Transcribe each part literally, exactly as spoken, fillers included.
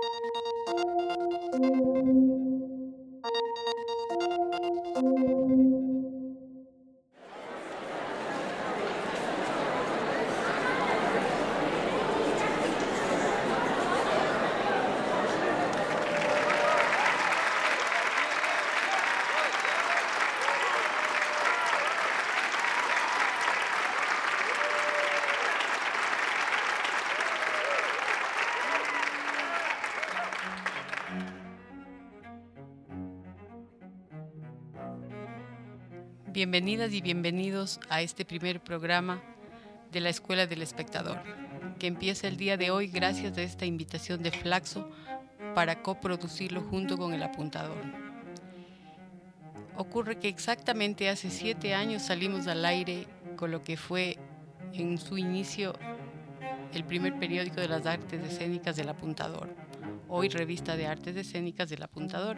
Bienvenidas y bienvenidos a este primer programa de la Escuela del Espectador, que empieza el día de hoy gracias a esta invitación de Flaxo para coproducirlo junto con El Apuntador. Ocurre que exactamente hace siete años salimos al aire con lo que fue en su inicio el primer periódico de las artes escénicas del Apuntador, hoy Revista de Artes Escénicas del Apuntador.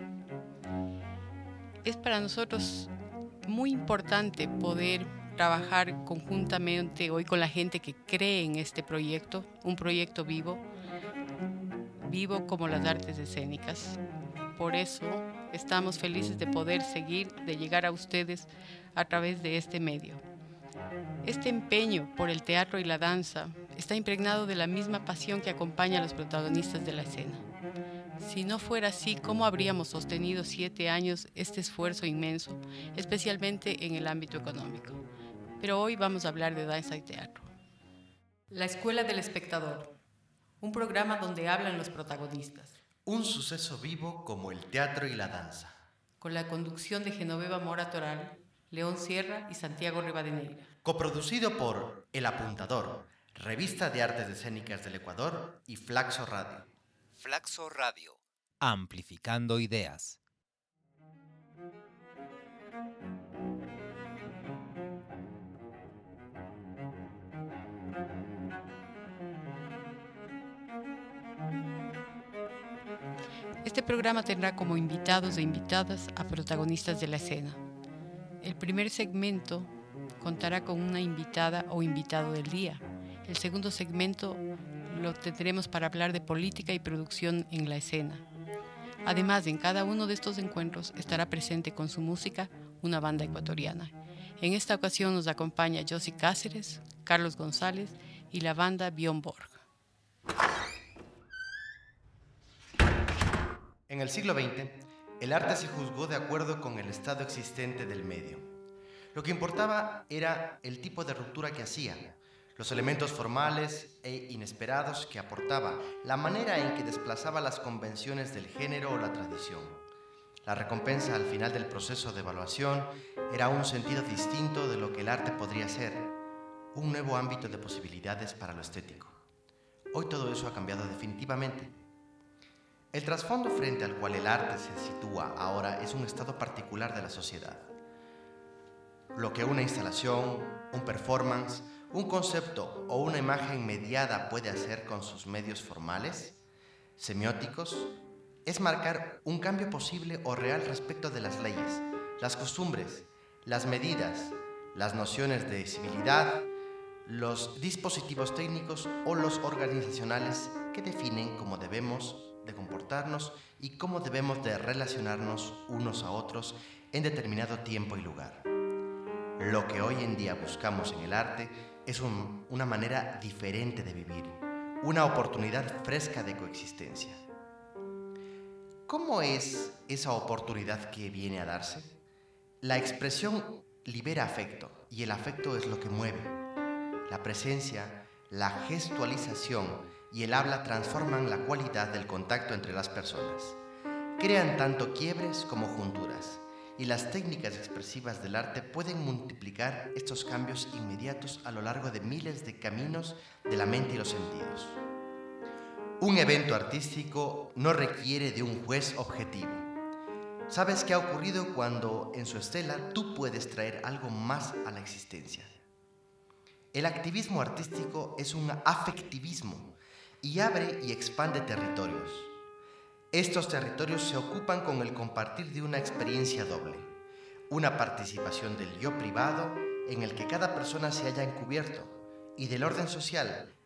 Es para nosotros muy importante poder trabajar conjuntamente hoy con la gente que cree en este proyecto, un proyecto vivo, vivo como las artes escénicas. Por eso estamos felices de poder seguir, de llegar a ustedes a través de este medio. Este empeño por el teatro y la danza está impregnado de la misma pasión que acompaña a los protagonistas de la escena. Si no fuera así, ¿cómo habríamos sostenido siete años este esfuerzo inmenso, especialmente en el ámbito económico? Pero hoy vamos a hablar de danza y teatro. La Escuela del Espectador, un programa donde hablan los protagonistas. Un suceso vivo como el teatro y la danza. Con la conducción de Genoveva Mora Toral, León Sierra y Santiago Rivadeneira. Coproducido por El Apuntador, Revista de Artes Escénicas del Ecuador y Flaxo Radio. Flaxo Radio. Amplificando ideas. Este programa tendrá como invitados e invitadas a protagonistas de la escena. El primer segmento contará con una invitada o invitado del día. El segundo segmento lo tendremos para hablar de política y producción en la escena. Además, en cada uno de estos encuentros estará presente con su música una banda ecuatoriana. En esta ocasión nos acompaña Josie Cáceres, Carlos González y la banda Björn Borg. En el siglo veinte, el arte se juzgó de acuerdo con el estado existente del medio. Lo que importaba era el tipo de ruptura que hacía, los elementos formales e inesperados que aportaba, la manera en que desplazaba las convenciones del género o la tradición. La recompensa al final del proceso de evaluación era un sentido distinto de lo que el arte podría ser, un nuevo ámbito de posibilidades para lo estético. Hoy todo eso ha cambiado definitivamente. El trasfondo frente al cual el arte se sitúa ahora es un estado particular de la sociedad. Lo que una instalación, un performance, un concepto o una imagen mediada puede hacer con sus medios formales, semióticos, es marcar un cambio posible o real respecto de las leyes, las costumbres, las medidas, las nociones de civilidad, los dispositivos técnicos o los organizacionales que definen cómo debemos de comportarnos y cómo debemos de relacionarnos unos a otros en determinado tiempo y lugar. Lo que hoy en día buscamos en el arte es un, una manera diferente de vivir, una oportunidad fresca de coexistencia. ¿Cómo es esa oportunidad que viene a darse? La expresión libera afecto y el afecto es lo que mueve. La presencia, la gestualización y el habla transforman la cualidad del contacto entre las personas. Crean tanto quiebres como junturas. Y las técnicas expresivas del arte pueden multiplicar estos cambios inmediatos a lo largo de miles de caminos de la mente y los sentidos. Un evento artístico no requiere de un juez objetivo. ¿Sabes qué ha ocurrido cuando en su estela tú puedes traer algo más a la existencia? El activismo artístico es un afectivismo y abre y expande territorios. Estos territorios se ocupan con el compartir de una experiencia doble, una participación del yo privado en el que cada persona se halla encubierto y del orden social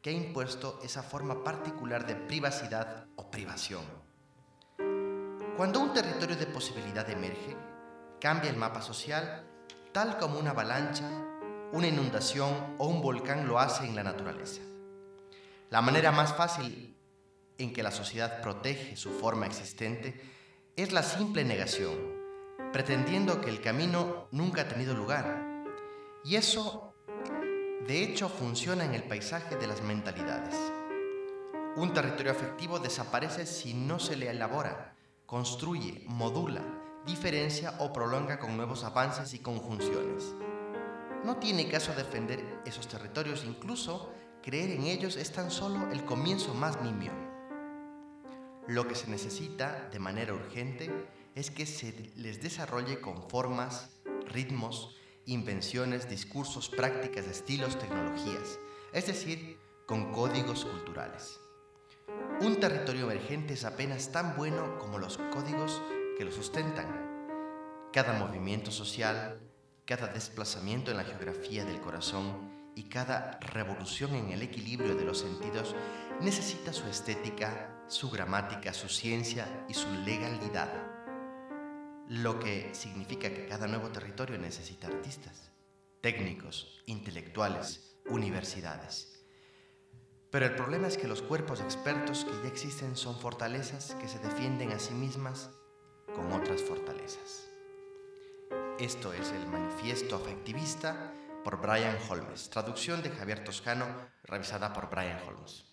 que ha impuesto esa forma particular de privacidad o privación. Cuando un territorio de posibilidad emerge, cambia el mapa social, tal como una avalancha, una inundación o un volcán lo hace en la naturaleza. La manera más fácil en que la sociedad protege su forma existente es la simple negación, pretendiendo que el camino nunca ha tenido lugar. Y eso, de hecho, funciona en el paisaje de las mentalidades. Un territorio afectivo desaparece si no se le elabora, construye, modula, diferencia o prolonga con nuevos avances y conjunciones. No tiene caso defender esos territorios, incluso creer en ellos es tan solo el comienzo más nimio. Lo que se necesita de manera urgente es que se les desarrolle con formas, ritmos, invenciones, discursos, prácticas, estilos, tecnologías, es decir, con códigos culturales. Un territorio emergente es apenas tan bueno como los códigos que lo sustentan. Cada movimiento social, cada desplazamiento en la geografía del corazón y cada revolución en el equilibrio de los sentidos necesita su estética, su gramática, su ciencia y su legalidad. Lo que significa que cada nuevo territorio necesita artistas, técnicos, intelectuales, universidades. Pero el problema es que los cuerpos expertos que ya existen son fortalezas que se defienden a sí mismas con otras fortalezas. Esto es el Manifiesto Afectivista por Brian Holmes, traducción de Javier Toscano, revisada por Brian Holmes.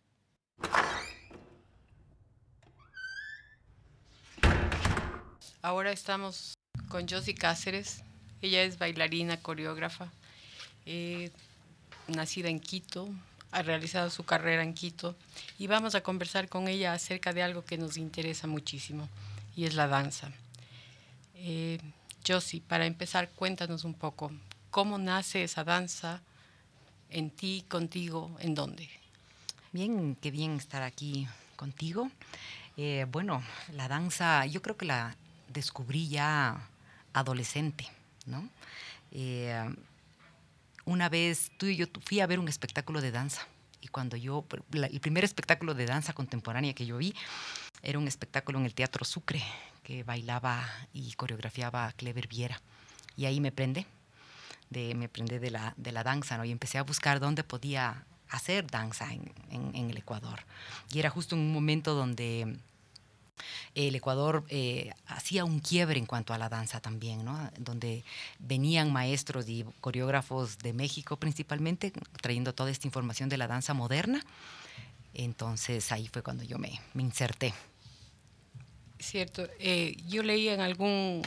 Ahora estamos con Josie Cáceres. Ella es bailarina, coreógrafa, eh, nacida en Quito, ha realizado su carrera en Quito y vamos a conversar con ella acerca de algo que nos interesa muchísimo y es la danza. Eh, Josie, para empezar, cuéntanos un poco, ¿cómo nace esa danza en ti, contigo, en dónde? Bien, qué bien estar aquí contigo. Eh, bueno, la danza, yo creo que la descubrí ya adolescente, ¿no? Eh, una vez tú y yo fui a ver un espectáculo de danza y cuando yo, la, el primer espectáculo de danza contemporánea que yo vi era un espectáculo en el Teatro Sucre que bailaba y coreografiaba Clever Viera y ahí me prendé, de, me prendé de la, de la danza, ¿no? Y empecé a buscar dónde podía hacer danza en, en, en el Ecuador y era justo en un momento donde el Ecuador eh, hacía un quiebre en cuanto a la danza también, ¿no? Donde venían maestros y coreógrafos de México principalmente, trayendo toda esta información de la danza moderna. Entonces ahí fue cuando yo me, me inserté. Cierto, eh, yo leí en algún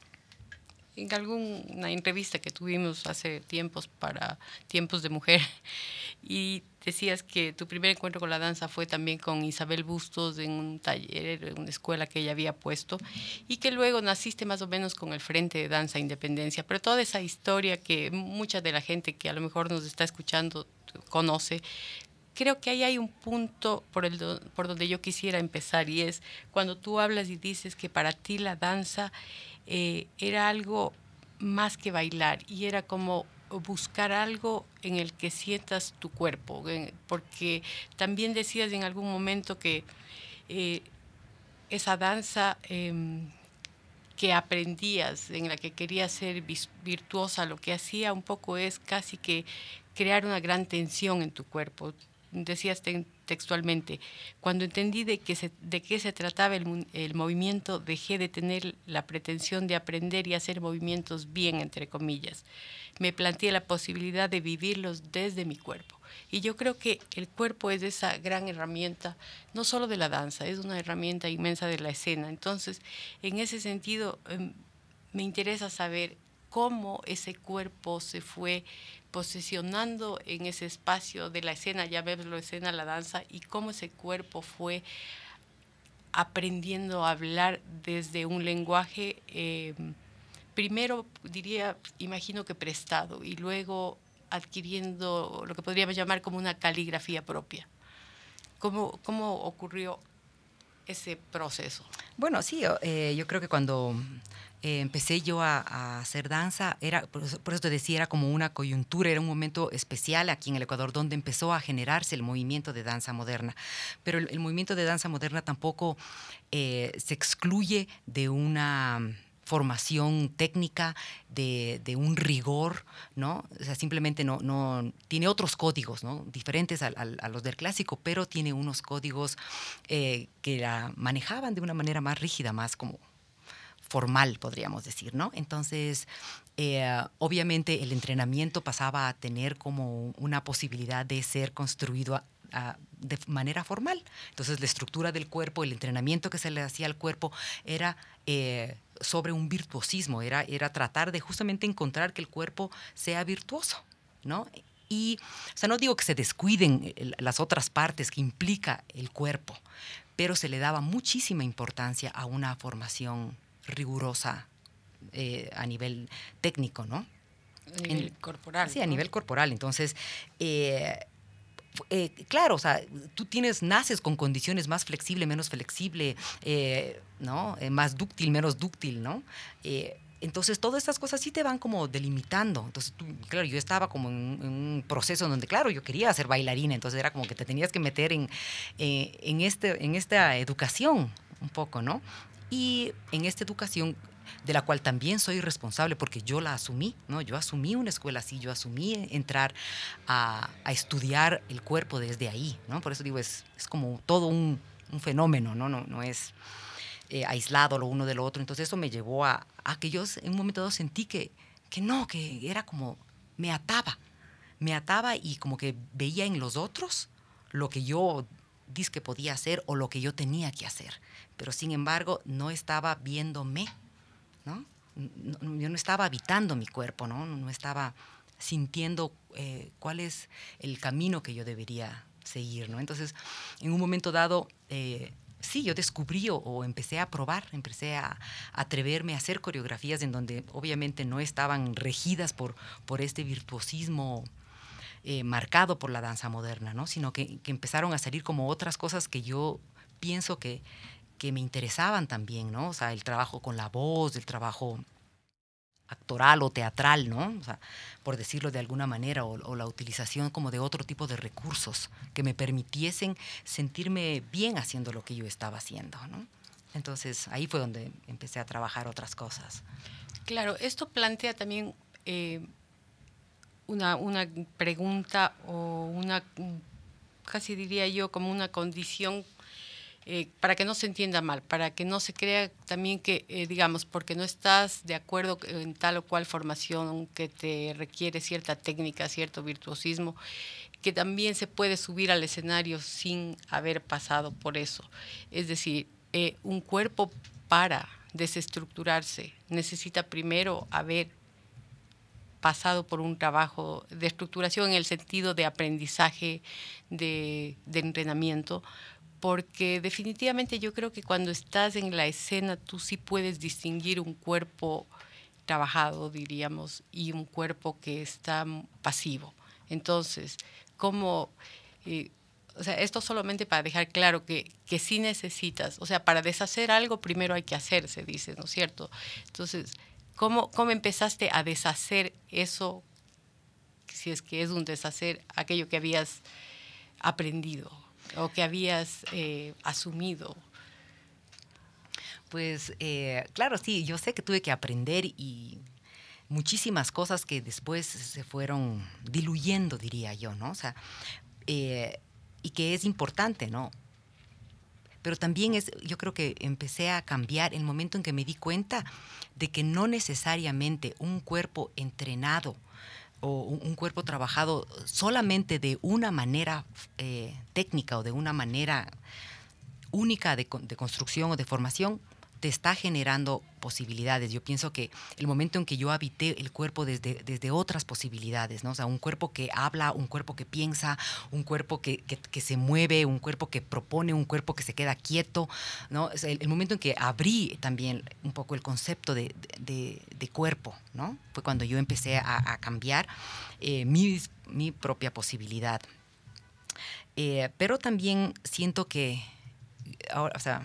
en alguna entrevista que tuvimos hace tiempos para Tiempos de Mujer y decías que tu primer encuentro con la danza fue también con Isabel Bustos en un taller, en una escuela que ella había puesto y que luego naciste más o menos con el Frente de Danza Independencia, pero toda esa historia que mucha de la gente que a lo mejor nos está escuchando conoce. Creo que ahí hay un punto por, el do, por donde yo quisiera empezar y es cuando tú hablas y dices que para ti la danza eh, era algo más que bailar y era como buscar algo en el que sientas tu cuerpo, eh, porque también decías en algún momento que eh, esa danza eh, que aprendías, en la que querías ser virtuosa, lo que hacía un poco es casi que crear una gran tensión en tu cuerpo. Decías te, textualmente, cuando entendí de, que se, de qué se trataba el, el movimiento, dejé de tener la pretensión de aprender y hacer movimientos bien, entre comillas. Me planteé la posibilidad de vivirlos desde mi cuerpo. Y yo creo que el cuerpo es esa gran herramienta, no solo de la danza, es una herramienta inmensa de la escena. Entonces, en ese sentido, eh, me interesa saber cómo ese cuerpo se fue posicionando en ese espacio de la escena, ya llamémoslo escena, la danza, y cómo ese cuerpo fue aprendiendo a hablar desde un lenguaje, eh, primero diría, imagino que prestado, y luego adquiriendo lo que podríamos llamar como una caligrafía propia. ¿Cómo, cómo ocurrió ese proceso? Bueno, sí, eh, yo creo que cuando eh, empecé yo a, a hacer danza, era, por eso, por eso te decía, era como una coyuntura, era un momento especial aquí en el Ecuador donde empezó a generarse el movimiento de danza moderna. Pero el, el movimiento de danza moderna tampoco eh, se excluye de una formación técnica, de, de un rigor, ¿no? O sea, simplemente no, no tiene otros códigos, ¿no? Diferentes a, a, a los del clásico, pero tiene unos códigos eh, que la manejaban de una manera más rígida, más como formal, podríamos decir, ¿no? Entonces, eh, obviamente el entrenamiento pasaba a tener como una posibilidad de ser construido a, a, de manera formal. Entonces, la estructura del cuerpo, el entrenamiento que se le hacía al cuerpo era eh, sobre un virtuosismo, era, era tratar de justamente encontrar que el cuerpo sea virtuoso, ¿no? Y, o sea, no digo que se descuiden las otras partes que implica el cuerpo, pero se le daba muchísima importancia a una formación rigurosa eh, a nivel técnico, ¿no? A nivel en, corporal. Sí, a ¿no? nivel corporal. Entonces, eh, eh, claro, o sea, tú tienes, naces con condiciones más flexible, menos flexible, eh, ¿no? Eh, más dúctil, menos dúctil, ¿no? Eh, Entonces, todas estas cosas sí te van como delimitando. Entonces, tú, claro, yo estaba como en, en un proceso donde, claro, yo quería ser bailarina, entonces era como que te tenías que meter en, eh, en, este, en esta educación un poco, ¿no? Y en esta educación, de la cual también soy responsable porque yo la asumí, ¿no? Yo asumí una escuela así, yo asumí entrar a, a estudiar el cuerpo desde ahí, ¿no? Por eso digo, es, es como todo un, un fenómeno, ¿no? No, no es eh, aislado lo uno de lo otro. Entonces eso me llevó a, a que yo en un momento dado sentí que, que no, que era como, me ataba, me ataba y como que veía en los otros lo que yo dizque podía hacer o lo que yo tenía que hacer. Pero sin embargo no estaba viéndome, ¿no? No, yo no estaba habitando mi cuerpo, ¿no? No estaba sintiendo eh, cuál es el camino que yo debería seguir, ¿no? Entonces, en un momento dado, eh, sí, yo descubrí o, o empecé a probar, empecé a, a atreverme a hacer coreografías en donde obviamente no estaban regidas por, por este virtuosismo eh, marcado por la danza moderna, ¿no? Sino que, que empezaron a salir como otras cosas que yo pienso que que me interesaban también, ¿no? O sea, el trabajo con la voz, el trabajo actoral o teatral, ¿no? O sea, por decirlo de alguna manera, o, o la utilización como de otro tipo de recursos que me permitiesen sentirme bien haciendo lo que yo estaba haciendo, ¿no? Entonces, ahí fue donde empecé a trabajar otras cosas. Claro, esto plantea también eh, una, una pregunta o una, casi diría yo, como una condición Eh, para que no se entienda mal, para que no se crea también que, eh, digamos, porque no estás de acuerdo en tal o cual formación que te requiere cierta técnica, cierto virtuosismo, que también se puede subir al escenario sin haber pasado por eso. Es decir, eh, un cuerpo para desestructurarse necesita primero haber pasado por un trabajo de estructuración en el sentido de aprendizaje, de, de entrenamiento, porque definitivamente yo creo que cuando estás en la escena tú sí puedes distinguir un cuerpo trabajado, diríamos, y un cuerpo que está pasivo. Entonces, ¿cómo...? Eh, o sea, esto solamente para dejar claro que, que sí necesitas, o sea, para deshacer algo primero hay que hacer, se dice, ¿no es cierto? Entonces, ¿cómo, cómo empezaste a deshacer eso, si es que es un deshacer, aquello que habías aprendido o que habías eh, asumido? Pues eh, claro, sí, yo sé que tuve que aprender y muchísimas cosas que después se fueron diluyendo, diría yo, ¿no? O sea, eh, y que es importante, ¿no? Pero también es, yo creo que empecé a cambiar el momento en que me di cuenta de que no necesariamente un cuerpo entrenado o un, un cuerpo trabajado solamente de una manera eh, técnica o de una manera única de, de construcción o de formación te está generando posibilidades. Yo pienso que el momento en que yo habité el cuerpo desde, desde otras posibilidades, ¿no? O sea, un cuerpo que habla, un cuerpo que piensa, un cuerpo que, que, que se mueve, un cuerpo que propone, un cuerpo que se queda quieto, ¿no? O sea, el, el momento en que abrí también un poco el concepto de, de, de cuerpo, ¿no? Fue cuando yo empecé a, a cambiar eh, mi, mi propia posibilidad. Eh, pero también siento que ahora, o sea,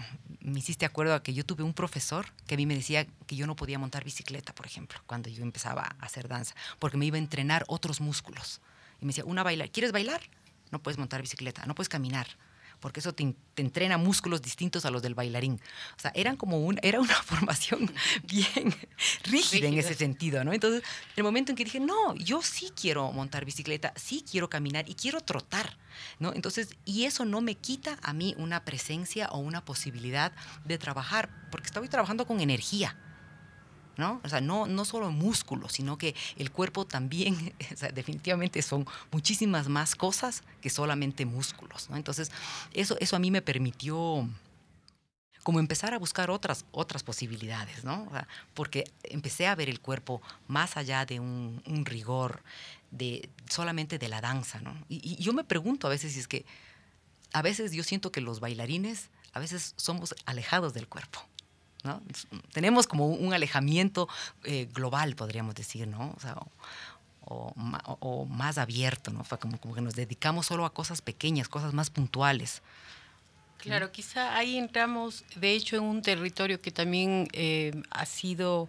me hiciste acuerdo a que yo tuve un profesor que a mí me decía que yo no podía montar bicicleta, por ejemplo, cuando yo empezaba a hacer danza, porque me iba a entrenar otros músculos. Y me decía, una bailar, ¿quieres bailar? No puedes montar bicicleta, no puedes caminar, porque eso te, te entrena músculos distintos a los del bailarín. O sea, eran como un, era una formación bien rígida en ese sentido, ¿no? Entonces, el momento en que dije, no, yo sí quiero montar bicicleta, sí quiero caminar y quiero trotar, ¿no? Entonces, y eso no me quita a mí una presencia o una posibilidad de trabajar, porque estoy trabajando con energía, ¿no? O sea, no, no solo músculos, sino que el cuerpo también, o sea, definitivamente son muchísimas más cosas que solamente músculos, ¿no? Entonces, eso, eso a mí me permitió como empezar a buscar otras, otras posibilidades, ¿no? O sea, porque empecé a ver el cuerpo más allá de un, un rigor de, solamente de la danza, ¿no? Y, y yo me pregunto a veces si es que, a veces yo siento que los bailarines a veces somos alejados del cuerpo, ¿no? Tenemos como un alejamiento eh, global, podríamos decir, ¿no? O sea, o, o, o, o más abierto, ¿no? O sea, como, como que nos dedicamos solo a cosas pequeñas, cosas más puntuales. Claro, quizá ahí entramos, de hecho, en un territorio que también eh, ha sido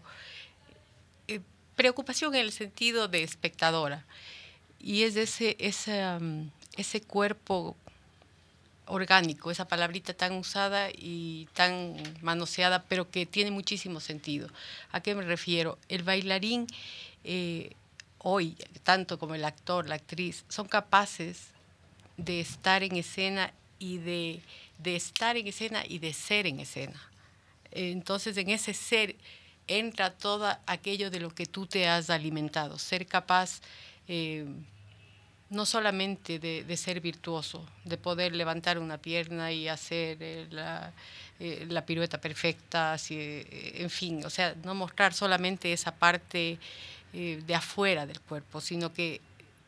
eh, preocupación en el sentido de espectadora, y es ese, ese, um, ese cuerpo orgánico, esa palabrita tan usada y tan manoseada, pero que tiene muchísimo sentido. ¿A qué me refiero? El bailarín eh, hoy, tanto como el actor, la actriz, son capaces de estar en escena y de, de estar en escena y de ser en escena. Entonces, en ese ser entra todo aquello de lo que tú te has alimentado, ser capaz eh, no solamente de, de ser virtuoso, de poder levantar una pierna y hacer eh, la, eh, la pirueta perfecta, así, eh, en fin, o sea, no mostrar solamente esa parte eh, de afuera del cuerpo, sino que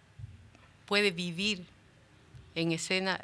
puede vivir en escena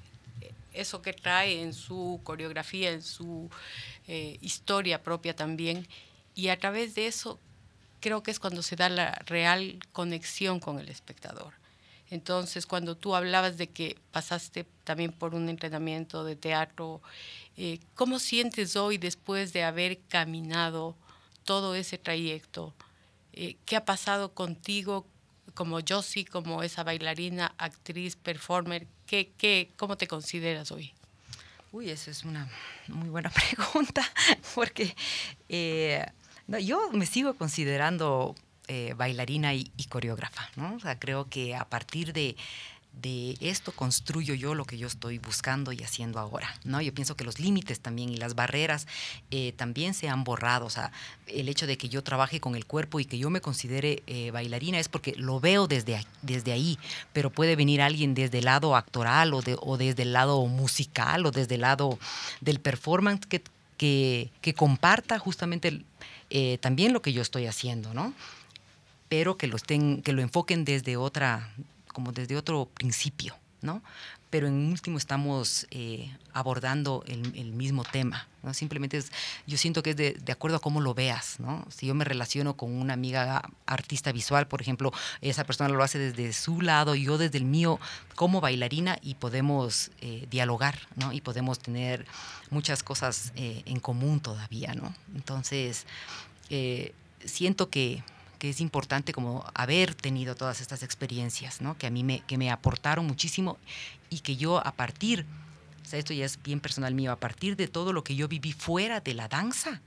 eso que trae en su coreografía, en su eh, historia propia también, y a través de eso creo que es cuando se da la real conexión con el espectador. Entonces, cuando tú hablabas de que pasaste también por un entrenamiento de teatro, eh, ¿cómo sientes hoy después de haber caminado todo ese trayecto? Eh, ¿Qué ha pasado contigo como Josie, como esa bailarina, actriz, performer? ¿Qué, qué, ¿Cómo te consideras hoy? Uy, esa es una muy buena pregunta, porque eh, no, yo me sigo considerando eh, bailarina y, y coreógrafa, ¿no? O sea, creo que a partir de, de esto construyo yo lo que yo estoy buscando y haciendo ahora, ¿no? Yo pienso que los límites también y las barreras eh, también se han borrado. O sea, el hecho de que yo trabaje con el cuerpo y que yo me considere eh, bailarina es porque lo veo desde, desde ahí, pero puede venir alguien desde el lado actoral o, de, o desde el lado musical o desde el lado del performance que, que, que comparta justamente el, eh, también lo que yo estoy haciendo, ¿no? Pero que lo, estén, que lo enfoquen desde otra... como desde otro principio, ¿no? Pero en último estamos eh, abordando el, el mismo tema, ¿no? Simplemente es, yo siento que es de, de acuerdo a cómo lo veas, ¿no? Si yo me relaciono con una amiga artista visual, por ejemplo, esa persona lo hace desde su lado, yo desde el mío como bailarina, y podemos eh, dialogar, ¿no? Y podemos tener muchas cosas eh, en común todavía, ¿no? Entonces, eh, siento que que es importante como haber tenido todas estas experiencias, ¿no? Que a mí me, que me aportaron muchísimo y que yo a partir, o sea, esto ya es bien personal mío, a partir de todo lo que yo viví fuera de la danza,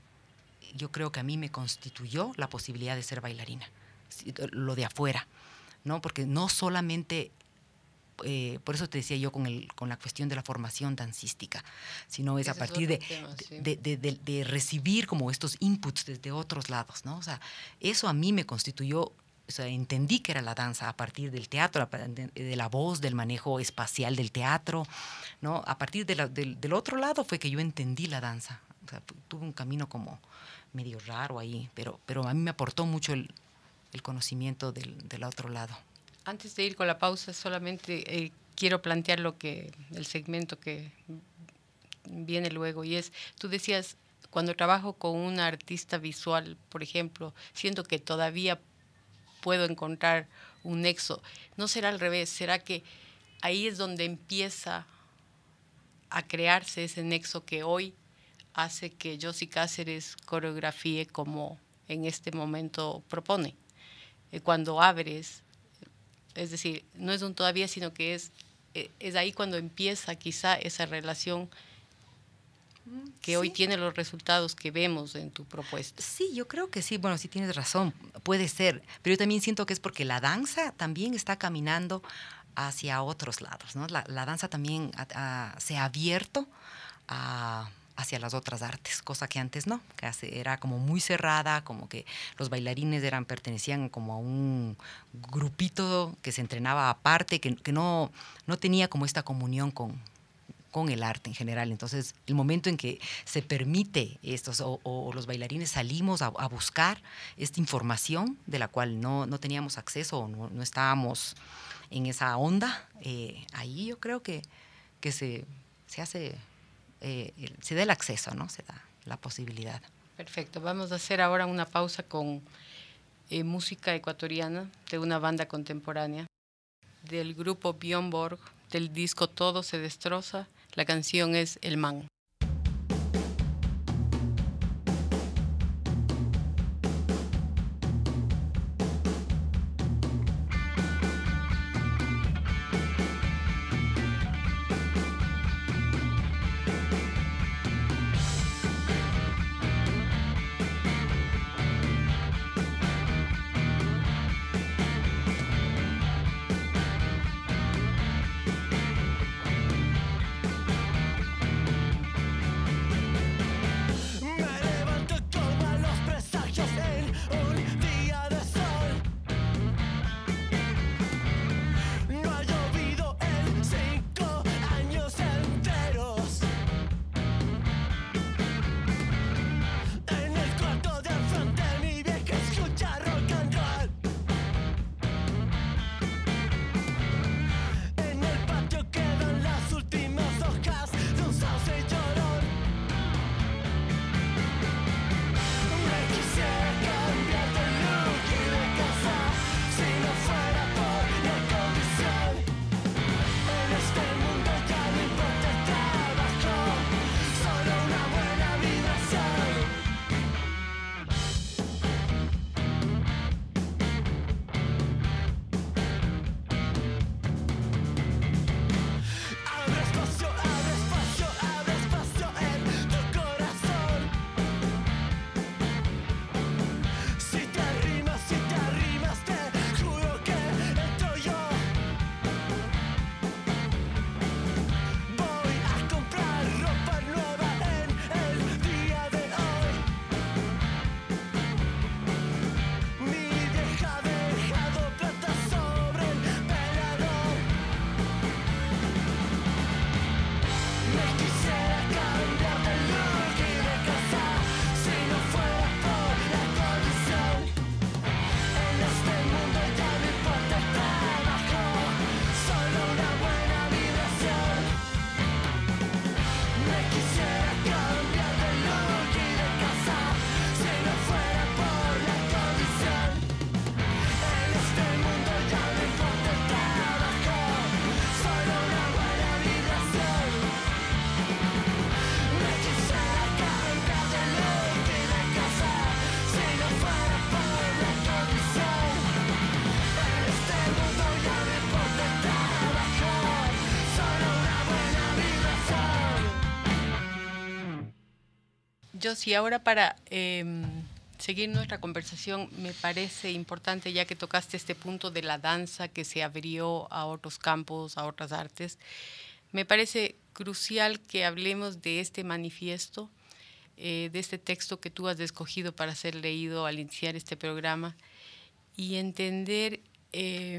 yo creo que a mí me constituyó la posibilidad de ser bailarina, lo de afuera, ¿no? Porque no solamente... Eh, por eso te decía yo con, el, con la cuestión de la formación dancística, sino es Ese a partir es de, tema, sí. de, de, de, de recibir como estos inputs desde otros lados, ¿no? O sea, eso a mí me constituyó, o sea, entendí que era la danza a partir del teatro, de la voz, del manejo espacial del teatro, ¿no? A partir de la, del, del otro lado fue que yo entendí la danza. O sea, tuve un camino como medio raro ahí, pero, pero a mí me aportó mucho el, el conocimiento del, del otro lado. Antes de ir con la pausa, solamente eh, quiero plantear lo que el segmento que viene luego, y es, tú decías, cuando trabajo con una artista visual, por ejemplo, siento que todavía puedo encontrar un nexo. ¿No será al revés? ¿Será que ahí es donde empieza a crearse ese nexo que hoy hace que Josie Cáceres coreografíe como en este momento propone. Eh, cuando abres, es decir, no es un todavía, sino que es, eh, es ahí cuando empieza quizá esa relación que sí. Hoy tiene los resultados que vemos en tu propuesta. Sí, yo creo que sí, bueno, sí tienes razón, puede ser, pero yo también siento que es porque la danza también está caminando hacia otros lados, ¿no? La, la danza también a, a, se ha abierto a, hacia las otras artes, cosa que antes no, que hace, era como muy cerrada, como que los bailarines eran, pertenecían como a un grupito que se entrenaba aparte, que, que no, no tenía como esta comunión con... con el arte en general. Entonces, el momento en que se permite estos, o, o los bailarines salimos a, a buscar esta información de la cual no, no teníamos acceso o no, no estábamos en esa onda, eh, ahí yo creo que, que se, se hace, eh, el, se da el acceso, ¿no? Se da la posibilidad. Perfecto. Vamos a hacer ahora una pausa con eh, música ecuatoriana de una banda contemporánea del grupo Björn Borg, del disco Todo se destroza. La canción es El Man. Josie, ahora para eh, seguir nuestra conversación, me parece importante, ya que tocaste este punto de la danza que se abrió a otros campos, a otras artes, me parece crucial que hablemos de este manifiesto, eh, de este texto que tú has escogido para ser leído al iniciar este programa y entender eh,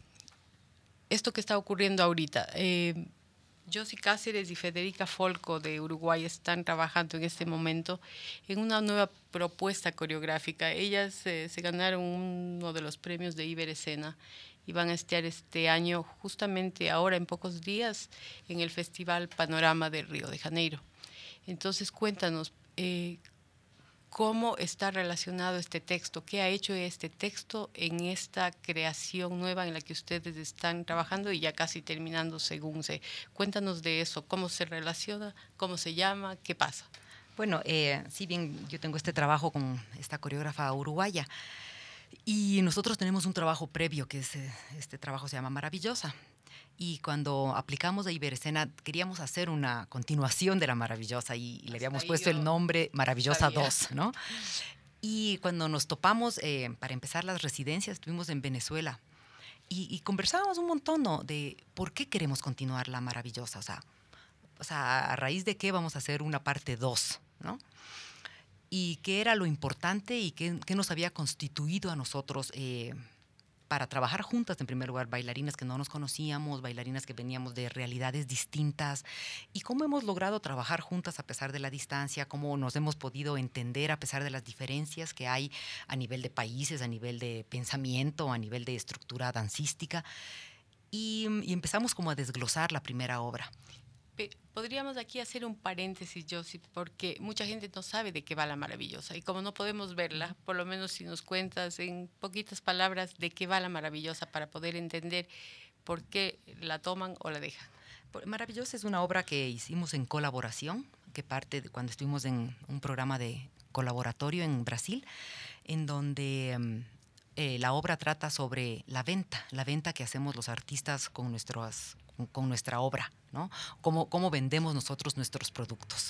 esto que está ocurriendo ahorita. Eh, Josie Cáceres y Federica Folco de Uruguay están trabajando en este momento en una nueva propuesta coreográfica. Ellas eh, se ganaron uno de los premios de Iberescena y van a estar este año, justamente ahora en pocos días, en el Festival Panorama de Río de Janeiro. Entonces, cuéntanos, eh, ¿cómo está relacionado este texto? ¿Qué ha hecho este texto en esta creación nueva en la que ustedes están trabajando y ya casi terminando según sé? Cuéntanos de eso, cómo se relaciona, cómo se llama, qué pasa. Bueno, eh, si bien yo tengo este trabajo con esta coreógrafa uruguaya, y nosotros tenemos un trabajo previo, que es, eh, este trabajo se llama Maravillosa. Y cuando aplicamos a Iberescena, queríamos hacer una continuación de La Maravillosa y, y le habíamos puesto el nombre Maravillosa dos, ¿no? Y cuando nos topamos, eh, para empezar las residencias, estuvimos en Venezuela y, y conversábamos un montón, ¿no?, de por qué queremos continuar La Maravillosa. O sea, o sea, a raíz de qué vamos a hacer una parte dos, ¿no? Y qué era lo importante y qué, qué nos había constituido a nosotros eh, para trabajar juntas, en primer lugar, bailarinas que no nos conocíamos, bailarinas que veníamos de realidades distintas, y cómo hemos logrado trabajar juntas a pesar de la distancia, cómo nos hemos podido entender a pesar de las diferencias que hay a nivel de países, a nivel de pensamiento, a nivel de estructura dancística, y, y empezamos como a desglosar la primera obra. Podríamos aquí hacer un paréntesis, Josie, porque mucha gente no sabe de qué va La Maravillosa, y como no podemos verla, por lo menos si nos cuentas en poquitas palabras de qué va La Maravillosa para poder entender por qué la toman o la dejan. Maravillosa es una obra que hicimos en colaboración, que parte de cuando estuvimos en un programa de colaboratorio en Brasil, en donde um, eh, la obra trata sobre la venta, la venta que hacemos los artistas con nuestras con nuestra obra, ¿no? Cómo, cómo vendemos nosotros nuestros productos.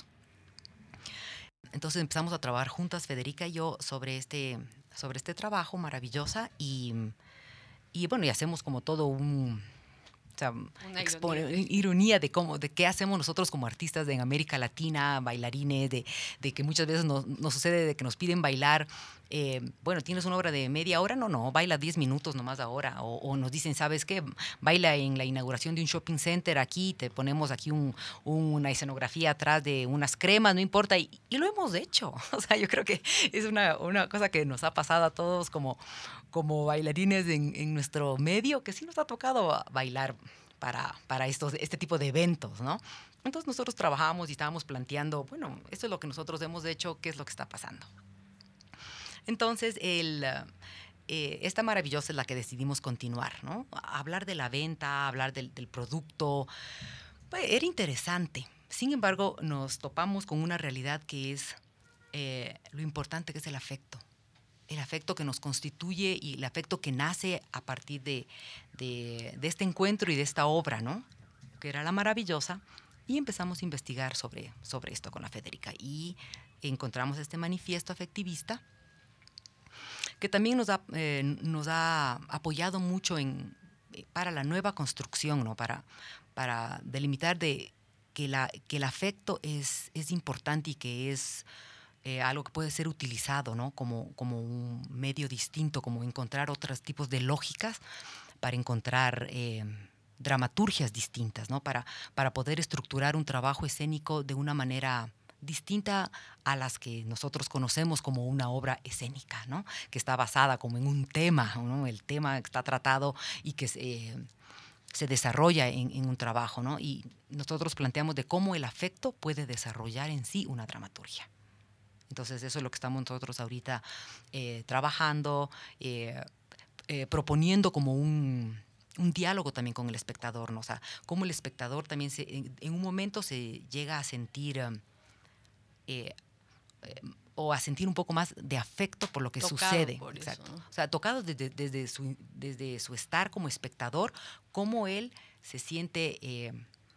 Entonces empezamos a trabajar juntas, Federica y yo, sobre este, sobre este trabajo Maravillosa, y, y bueno, y hacemos como todo un... O sea, una ironía. ironía de cómo, de qué hacemos nosotros como artistas en América Latina, bailarines, de, de que muchas veces nos, nos sucede de que nos piden bailar. Eh, bueno, ¿tienes una obra de media hora? No, no, baila diez minutos nomás ahora. O, o nos dicen, ¿sabes qué? Baila en la inauguración de un shopping center aquí, te ponemos aquí un, una escenografía atrás de unas cremas, no importa. Y, y lo hemos hecho. O sea, yo creo que es una, una cosa que nos ha pasado a todos como, como bailarines en, en nuestro medio, que sí nos ha tocado bailar para, para estos, este tipo de eventos, ¿no? Entonces nosotros trabajábamos y estábamos planteando, bueno, esto es lo que nosotros hemos hecho, ¿qué es lo que está pasando? Entonces, el, eh, esta Maravillosa es la que decidimos continuar, ¿no? Hablar de la venta, hablar del, del producto, pues, era interesante. Sin embargo, nos topamos con una realidad que es eh, lo importante que es el afecto. El afecto que nos constituye y el afecto que nace a partir de, de, de este encuentro y de esta obra, ¿no? Que era La Maravillosa, y empezamos a investigar sobre, sobre esto con la Federica y encontramos este manifiesto afectivista que también nos ha, eh, nos ha apoyado mucho en, para la nueva construcción, ¿no? Para, para delimitar de que, la, que el afecto es, es importante y que es eh, algo que puede ser utilizado, ¿no? como, como un medio distinto, como encontrar otros tipos de lógicas para encontrar eh, dramaturgias distintas, ¿no? Para, para poder estructurar un trabajo escénico de una manera distinta a las que nosotros conocemos como una obra escénica, ¿no? Que está basada como en un tema, ¿no? El tema que está tratado y que eh, se desarrolla en, en un trabajo, ¿no? Y nosotros planteamos de cómo el afecto puede desarrollar en sí una dramaturgia. Entonces eso es lo que estamos nosotros ahorita eh, trabajando, eh, eh, proponiendo como un, un diálogo también con el espectador, ¿no? O sea, cómo el espectador también se, en, en un momento se llega a sentir... Um, Eh, eh, o a sentir un poco más de afecto por lo que tocado sucede. Por Exacto. eso, ¿no? O sea, tocado desde, desde, su, desde su estar como espectador, cómo él se siente eh,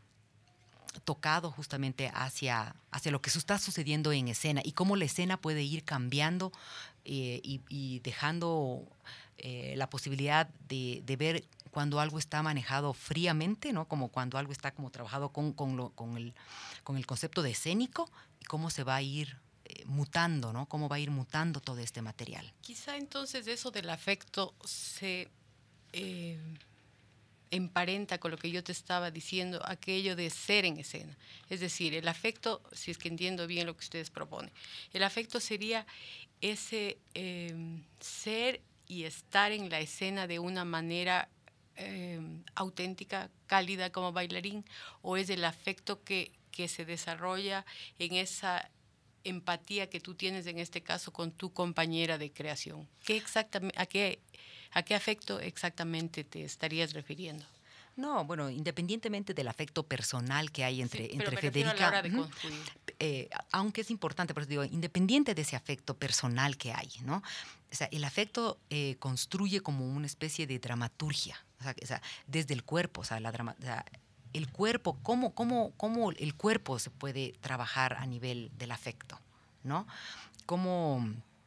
tocado justamente hacia, hacia lo que está sucediendo en escena y cómo la escena puede ir cambiando eh, y, y dejando eh, la posibilidad de, de ver cuando algo está manejado fríamente, ¿no? Como cuando algo está como trabajado con, con, lo, con, el, con el concepto de escénico y cómo se va a ir eh, mutando, ¿no? Cómo va a ir mutando todo este material. Quizá entonces eso del afecto se eh, emparenta con lo que yo te estaba diciendo, aquello de ser en escena. Es decir, el afecto, si es que entiendo bien lo que ustedes proponen, el afecto sería ese eh, ser y estar en la escena de una manera Eh, auténtica, cálida como bailarín, o es el afecto que, que se desarrolla en esa empatía que tú tienes en este caso con tu compañera de creación? ¿Qué exactamente, a, qué, ¿A qué afecto exactamente te estarías refiriendo? No, bueno, independientemente del afecto personal que hay entre, sí, entre pero Federica, a la hora de construir. Eh, aunque es importante, pero digo, independiente de ese afecto personal que hay, ¿no? O sea, el afecto eh, construye como una especie de dramaturgia, o sea, o sea desde el cuerpo, o sea, la drama, o sea, el cuerpo, cómo, cómo, cómo el cuerpo se puede trabajar a nivel del afecto, ¿no? Cómo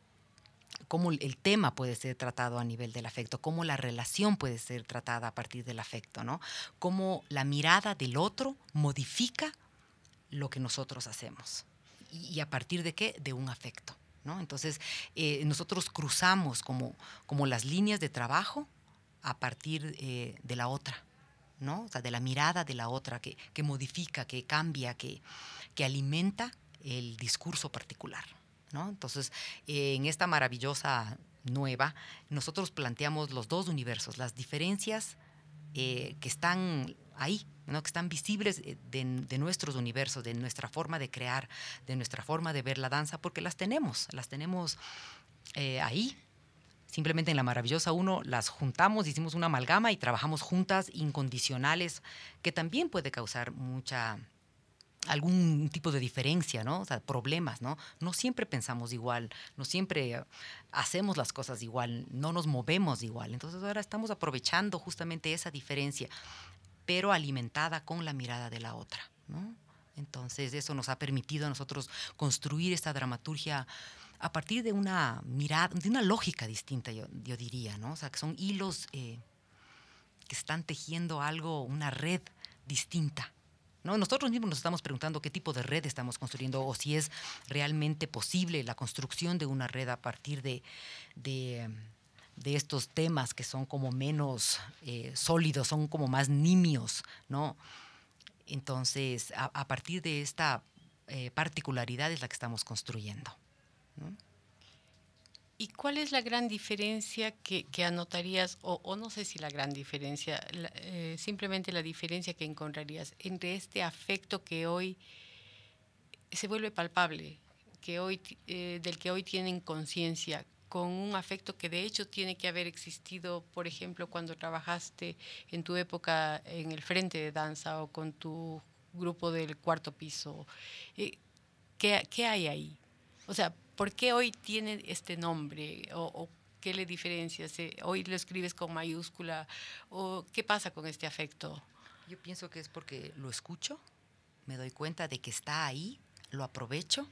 cómo el tema puede ser tratado a nivel del afecto, cómo la relación puede ser tratada a partir del afecto, ¿no? Cómo la mirada del otro modifica lo que nosotros hacemos. ¿Y, y a partir de qué? De un afecto, ¿no? Entonces, eh, nosotros cruzamos como, como las líneas de trabajo a partir eh, de la otra, ¿no? O sea, de la mirada de la otra que, que modifica, que cambia, que, que alimenta el discurso particular, ¿no? Entonces, eh, en esta maravillosa nueva, nosotros planteamos los dos universos, las diferencias eh, que están ahí, ¿no? Que están visibles de, de nuestros universos, de nuestra forma de crear, de nuestra forma de ver la danza, porque las tenemos, las tenemos eh, ahí. Simplemente en la Maravillosa uno las juntamos, hicimos una amalgama y trabajamos juntas, incondicionales, que también puede causar mucha algún tipo de diferencia, ¿no? O sea, problemas, ¿no? No siempre pensamos igual, no siempre hacemos las cosas igual, no nos movemos igual. Entonces ahora estamos aprovechando justamente esa diferencia, pero alimentada con la mirada de la otra, ¿no? Entonces eso nos ha permitido a nosotros construir esta dramaturgia a partir de una mirada, de una lógica distinta, yo, yo diría, ¿no? O sea, que son hilos eh, que están tejiendo algo, una red distinta, ¿no? Nosotros mismos nos estamos preguntando qué tipo de red estamos construyendo o si es realmente posible la construcción de una red a partir de, de, de estos temas que son como menos eh, sólidos, son como más nimios, ¿no? Entonces, a, a partir de esta eh, particularidad es la que estamos construyendo, ¿no? ¿Y cuál es la gran diferencia que, que anotarías, o, o no sé si la gran diferencia, la, eh, simplemente la diferencia que encontrarías entre este afecto que hoy se vuelve palpable, que hoy, eh, del que hoy tienen conciencia, con un afecto que de hecho tiene que haber existido, por ejemplo, cuando trabajaste en tu época en el frente de danza o con tu grupo del cuarto piso? Eh, ¿qué, ¿Qué hay ahí? O sea, ¿por qué hoy tiene este nombre? ¿O, o qué le diferencia? ¿Hoy lo escribes con mayúscula? ¿O qué pasa con este afecto? Yo pienso que es porque lo escucho, me doy cuenta de que está ahí, lo aprovecho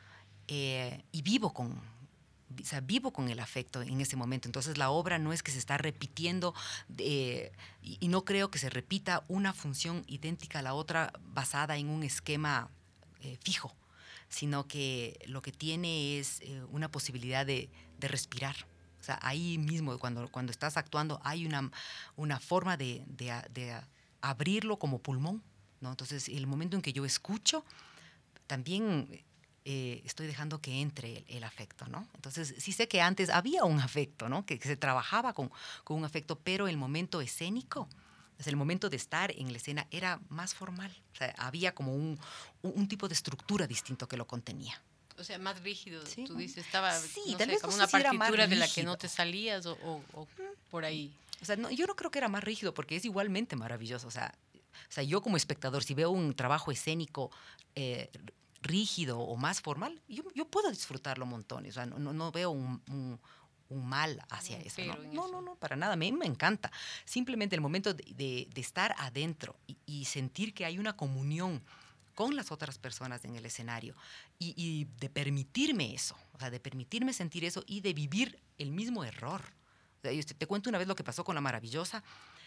eh, y vivo con, o sea, vivo con el afecto en ese momento. Entonces la obra no es que se está repitiendo eh, y, y no creo que se repita una función idéntica a la otra basada en un esquema eh, fijo, sino que lo que tiene es eh, una posibilidad de, de respirar. O sea, ahí mismo, cuando, cuando estás actuando, hay una, una forma de, de, de abrirlo como pulmón, ¿no? Entonces, el momento en que yo escucho, también eh, estoy dejando que entre el, el afecto, ¿no? Entonces, sí sé que antes había un afecto, ¿no? Que, que se trabajaba con, con un afecto, pero el momento escénico, o sea, el momento de estar en la escena era más formal. O sea, había como un, un, un tipo de estructura distinto que lo contenía. O sea, más rígido, sí, tú dices, estaba sí, no tal sé, vez como no una sé si partitura de la que rígido. no te salías o, o, o por ahí. O sea, no, yo no creo que era más rígido porque es igualmente maravilloso. O sea, o sea yo como espectador, si veo un trabajo escénico eh, rígido o más formal, yo, yo puedo disfrutarlo montones. O sea, no, no veo un, un, un mal hacia un eso, ¿no? en No, eso. no, no, para nada. A mí me encanta. Simplemente el momento de, de, de estar adentro y, y sentir que hay una comunión con las otras personas en el escenario y, y de permitirme eso, o sea, de permitirme sentir eso y de vivir el mismo error. O sea, yo te, te cuento una vez lo que pasó con La Maravillosa.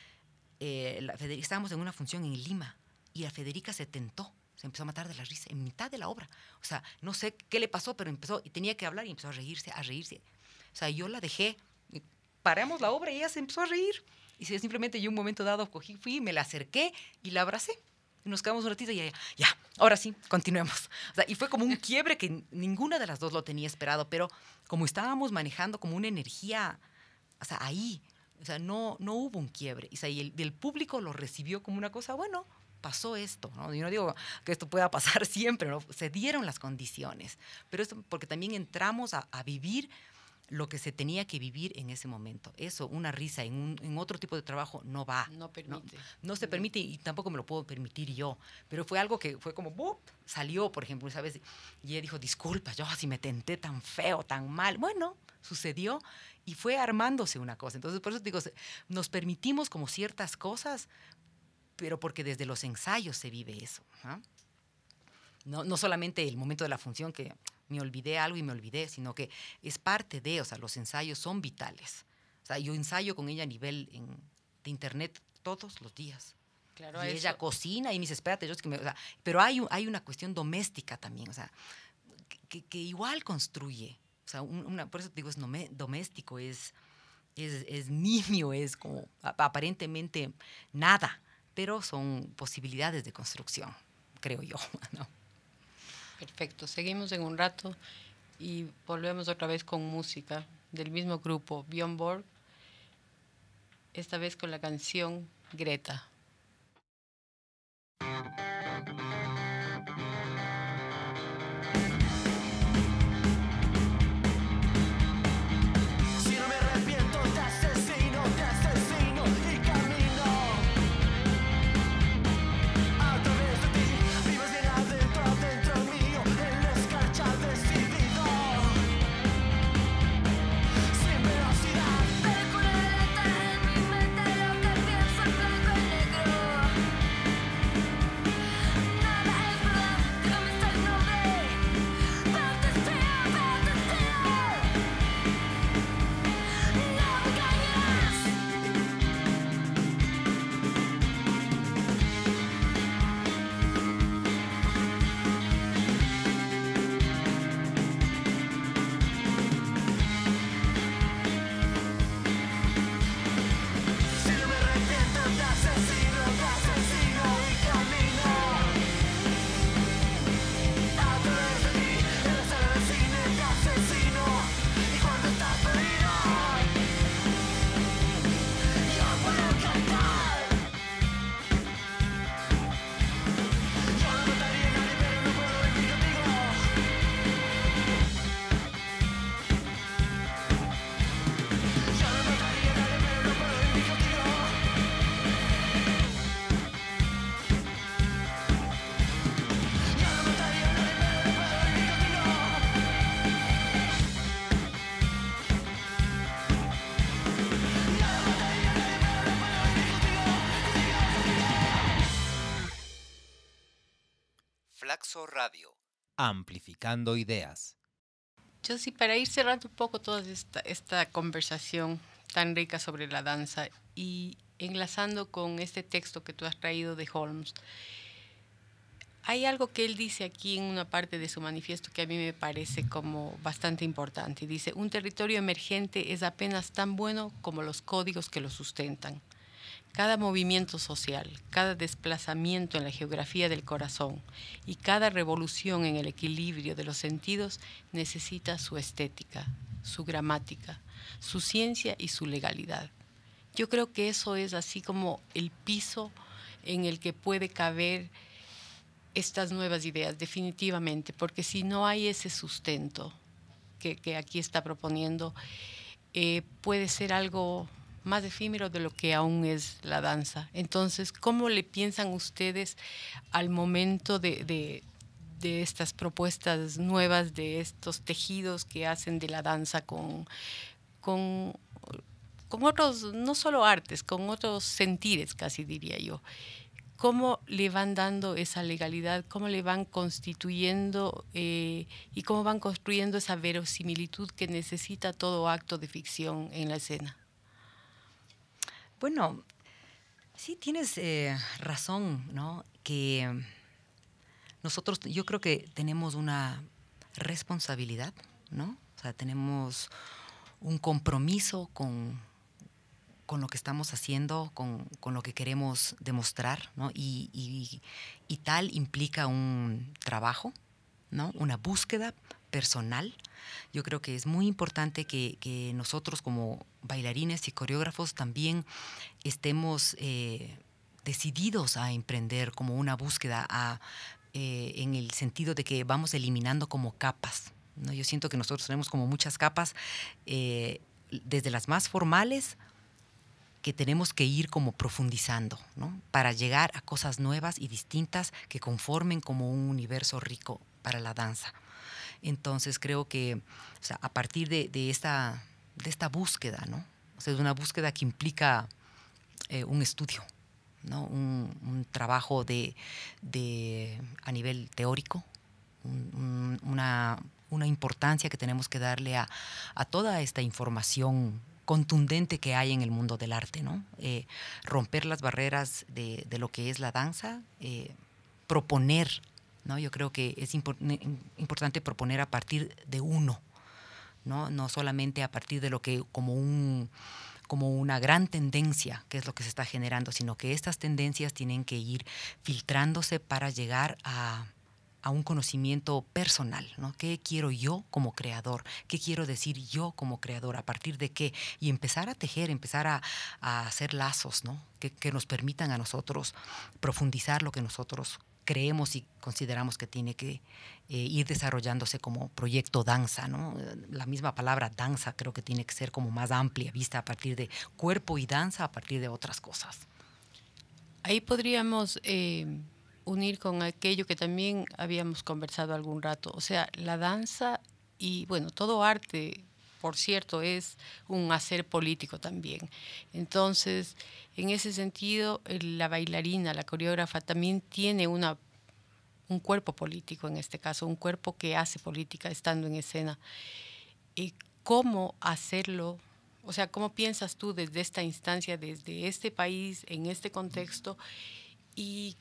Eh, la Federica, estábamos en una función en Lima y a Federica se tentó, se empezó a matar de la risa en mitad de la obra. O sea, no sé qué le pasó, pero empezó y tenía que hablar y empezó a reírse, a reírse. O sea, yo la dejé, paramos la obra y ella se empezó a reír. Y simplemente yo un momento dado cogí, fui, me la acerqué y la abracé. Y nos quedamos un ratito y ya, ya, ahora sí, continuemos. O sea, y fue como un quiebre que ninguna de las dos lo tenía esperado, pero como estábamos manejando como una energía, o sea, ahí, o sea, no, no hubo un quiebre. O sea, y el, el público lo recibió como una cosa, bueno, pasó esto, ¿no? Yo no digo que esto pueda pasar siempre, ¿no? Se dieron las condiciones, pero es porque también entramos a, a vivir lo que se tenía que vivir en ese momento. Eso, una risa en, un, en otro tipo de trabajo no va. No permite. No, no se permite y tampoco me lo puedo permitir yo. Pero fue algo que fue como, ¡bup! Salió, por ejemplo, ¿sabes? Y ella dijo, disculpa, yo así me tenté tan feo, tan mal. Bueno, sucedió y fue armándose una cosa. Entonces, por eso te digo, nos permitimos como ciertas cosas, pero porque desde los ensayos se vive eso. ¿No? No, no solamente el momento de la función que me olvidé algo y me olvidé, sino que es parte de, o sea, los ensayos son vitales. O sea, yo ensayo con ella a nivel en, de internet todos los días. Claro, y eso. ella cocina y me dice, espérate, yo es que me... O sea, pero hay, hay una cuestión doméstica también, o sea, que, que igual construye. O sea, un, una, por eso te digo, es nome, doméstico, es, es, es nimio, es como aparentemente nada, pero son posibilidades de construcción, creo yo, ¿no? Perfecto, seguimos en un rato y volvemos otra vez con música del mismo grupo, Björn Borg, esta vez con la canción Greta. Flaxo Radio, amplificando ideas. Yo sí, para ir cerrando un poco toda esta, esta conversación tan rica sobre la danza y enlazando con este texto que tú has traído de Holmes, hay algo que él dice aquí en una parte de su manifiesto que a mí me parece como bastante importante. Dice, un territorio emergente es apenas tan bueno como los códigos que lo sustentan. Cada movimiento social, cada desplazamiento en la geografía del corazón y cada revolución en el equilibrio de los sentidos necesita su estética, su gramática, su ciencia y su legalidad. Yo creo que eso es así como el piso en el que puede caber estas nuevas ideas, definitivamente, porque si no hay ese sustento que, que aquí está proponiendo, eh, puede ser algo más efímero de lo que aún es la danza. Entonces, ¿cómo le piensan ustedes al momento de, de, de estas propuestas nuevas, de estos tejidos que hacen de la danza con, con, con otros, no solo artes, con otros sentires, casi diría yo? ¿Cómo le van dando esa legalidad? ¿Cómo le van constituyendo eh, y cómo van construyendo esa verosimilitud que necesita todo acto de ficción en la escena? Bueno, sí tienes eh, razón, ¿no? Que nosotros, yo creo que tenemos una responsabilidad, ¿no? O sea, tenemos un compromiso con, con lo que estamos haciendo, con, con lo que queremos demostrar, ¿no? Y, y, y tal implica un trabajo, ¿no? Una búsqueda personal. Yo creo que es muy importante que, que nosotros como bailarines y coreógrafos también estemos eh, decididos a emprender como una búsqueda a, eh, en el sentido de que vamos eliminando como capas, ¿no? Yo siento que nosotros tenemos como muchas capas, eh, desde las más formales, que tenemos que ir como profundizando, ¿no? Para llegar a cosas nuevas y distintas que conformen como un universo rico para la danza. Entonces creo que, o sea, a partir de, de, esta, de esta búsqueda, ¿no? O sea, es una búsqueda que implica eh, un estudio, ¿no? Un, un trabajo de, de, a nivel teórico, un, un, una, una importancia que tenemos que darle a, a toda esta información contundente que hay en el mundo del arte, ¿no? Eh, romper las barreras de, de lo que es la danza, eh, proponer, ¿no? Yo creo que es impor importante proponer a partir de uno, ¿no? No solamente a partir de lo que como un como una gran tendencia, que es lo que se está generando, sino que estas tendencias tienen que ir filtrándose para llegar a, a un conocimiento personal, ¿no? ¿Qué quiero yo como creador? ¿Qué quiero decir yo como creador? ¿A partir de qué? Y empezar a tejer, empezar a, a hacer lazos, ¿no? Que, que nos permitan a nosotros profundizar lo que nosotros creemos y consideramos que tiene que eh, ir desarrollándose como proyecto danza, ¿no? La misma palabra danza creo que tiene que ser como más amplia, vista a partir de cuerpo y danza a partir de otras cosas. Ahí podríamos eh, unir con aquello que también habíamos conversado algún rato, o sea, la danza y, bueno, todo arte, por cierto, es un hacer político también. Entonces, en ese sentido, la bailarina, la coreógrafa, también tiene una, un cuerpo político, en este caso, un cuerpo que hace política estando en escena. ¿Y cómo hacerlo? O sea, ¿cómo piensas tú desde esta instancia, desde este país, en este contexto, y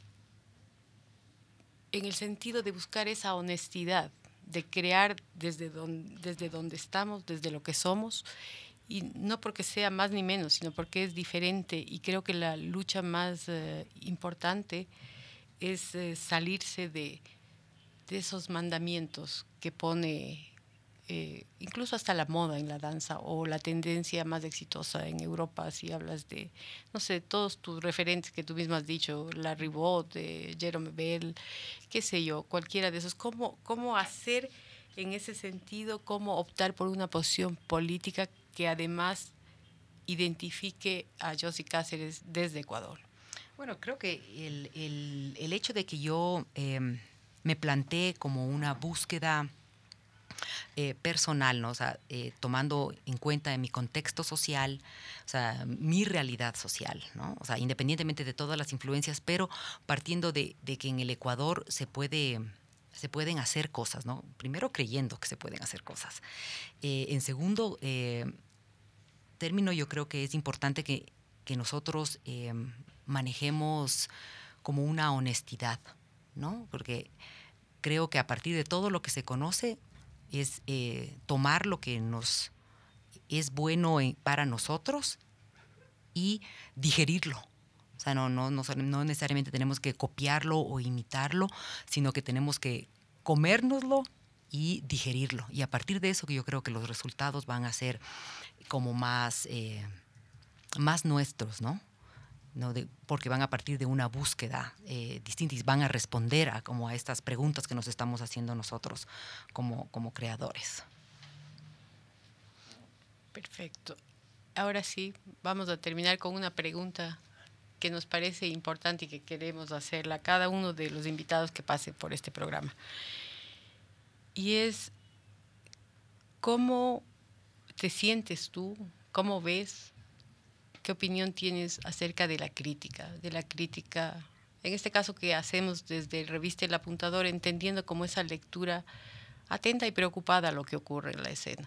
en el sentido de buscar esa honestidad, de crear desde donde, desde donde estamos, desde lo que somos, y no porque sea más ni menos, sino porque es diferente? Y creo que la lucha más eh, importante es eh, salirse de, de esos mandamientos que pone eh, incluso hasta la moda en la danza, o la tendencia más exitosa en Europa, si hablas de, no sé, todos tus referentes que tú mismo has dicho, la Ribot, de Jerome Bell, qué sé yo, cualquiera de esos. ¿Cómo, cómo hacer en ese sentido, cómo optar por una posición política que además identifique a Josie Cáceres desde Ecuador? Bueno, creo que el, el, el hecho de que yo eh, me planteé como una búsqueda eh, personal, ¿no? O sea, eh, tomando en cuenta mi contexto social, o sea, mi realidad social, ¿no? O sea, independientemente de todas las influencias, pero partiendo de, de que en el Ecuador se puede... se pueden hacer cosas, ¿no? Primero creyendo que se pueden hacer cosas. Eh, en segundo eh, término, yo creo que es importante que, que nosotros eh, manejemos como una honestidad, ¿no? Porque creo que a partir de todo lo que se conoce es eh, tomar lo que nos es bueno en, para nosotros y digerirlo. O sea, no, no, no, no necesariamente tenemos que copiarlo o imitarlo, sino que tenemos que comérnoslo y digerirlo. Y a partir de eso que yo creo que los resultados van a ser como más, eh, más nuestros, ¿no? ¿no? De, porque van a partir de una búsqueda eh, distinta y van a responder a, como a estas preguntas que nos estamos haciendo nosotros como, como creadores. Perfecto. Ahora sí, vamos a terminar con una pregunta que nos parece importante y que queremos hacerla a cada uno de los invitados que pase por este programa. Y es, ¿cómo te sientes tú? ¿Cómo ves? ¿Qué opinión tienes acerca de la crítica? De la crítica, en este caso que hacemos desde Revista El Apuntador, entendiendo como esa lectura atenta y preocupada a lo que ocurre en la escena.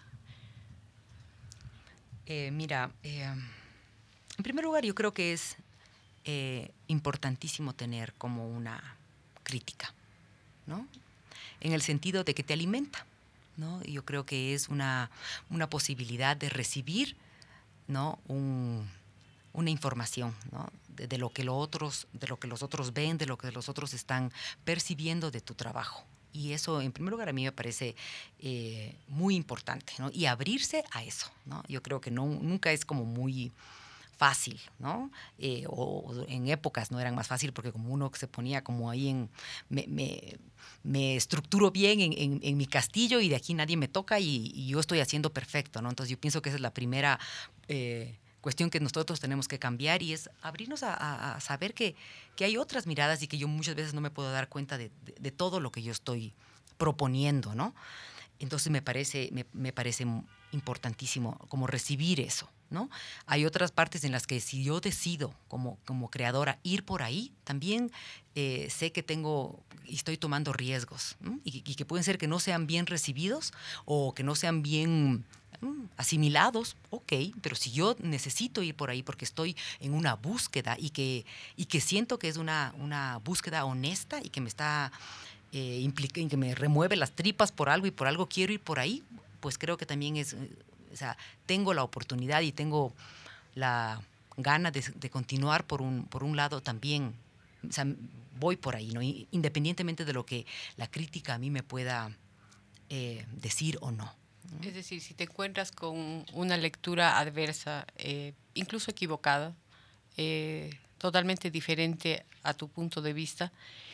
Eh, mira, eh, en primer lugar yo creo que es eh, importantísimo tener como una crítica, ¿no? En el sentido de que te alimenta, ¿no? Yo creo que es una, una posibilidad de recibir, ¿no? Un, una información, ¿no? De, de lo que los otros, de lo que los otros ven, de lo que los otros están percibiendo de tu trabajo. Y eso, en primer lugar, a mí me parece eh, muy importante, ¿no? Y abrirse a eso, ¿no? Yo creo que no, nunca es como muy fácil, ¿no? Eh, o, o en épocas no eran más fácil porque como uno se ponía como ahí en... Me, me, me estructuro bien en, en, en mi castillo y de aquí nadie me toca y, y yo estoy haciendo perfecto, ¿no? Entonces yo pienso que esa es la primera eh, cuestión que nosotros tenemos que cambiar y es abrirnos a, a, a saber que, que hay otras miradas y que yo muchas veces no me puedo dar cuenta de, de, de todo lo que yo estoy proponiendo, ¿no? Entonces me parece, me, me parece importantísimo como recibir eso, ¿no? Hay otras partes en las que si yo decido como, como creadora ir por ahí, también eh, sé que tengo y estoy tomando riesgos, ¿no? y, y que pueden ser que no sean bien recibidos o que no sean bien mm, asimilados, ok, pero si yo necesito ir por ahí porque estoy en una búsqueda y que, y que siento que es una, una búsqueda honesta y que me está... Eh, implica, que me remueve las tripas por algo y por algo quiero ir por ahí, pues creo que también es, o sea, tengo la oportunidad y tengo la gana de, de continuar por un, por un lado también, o sea, voy por ahí, ¿no? Independientemente de lo que la crítica a mí me pueda eh, decir o no. Es decir, si te encuentras con una lectura adversa, eh, incluso equivocada, eh, totalmente diferente a tu punto de vista,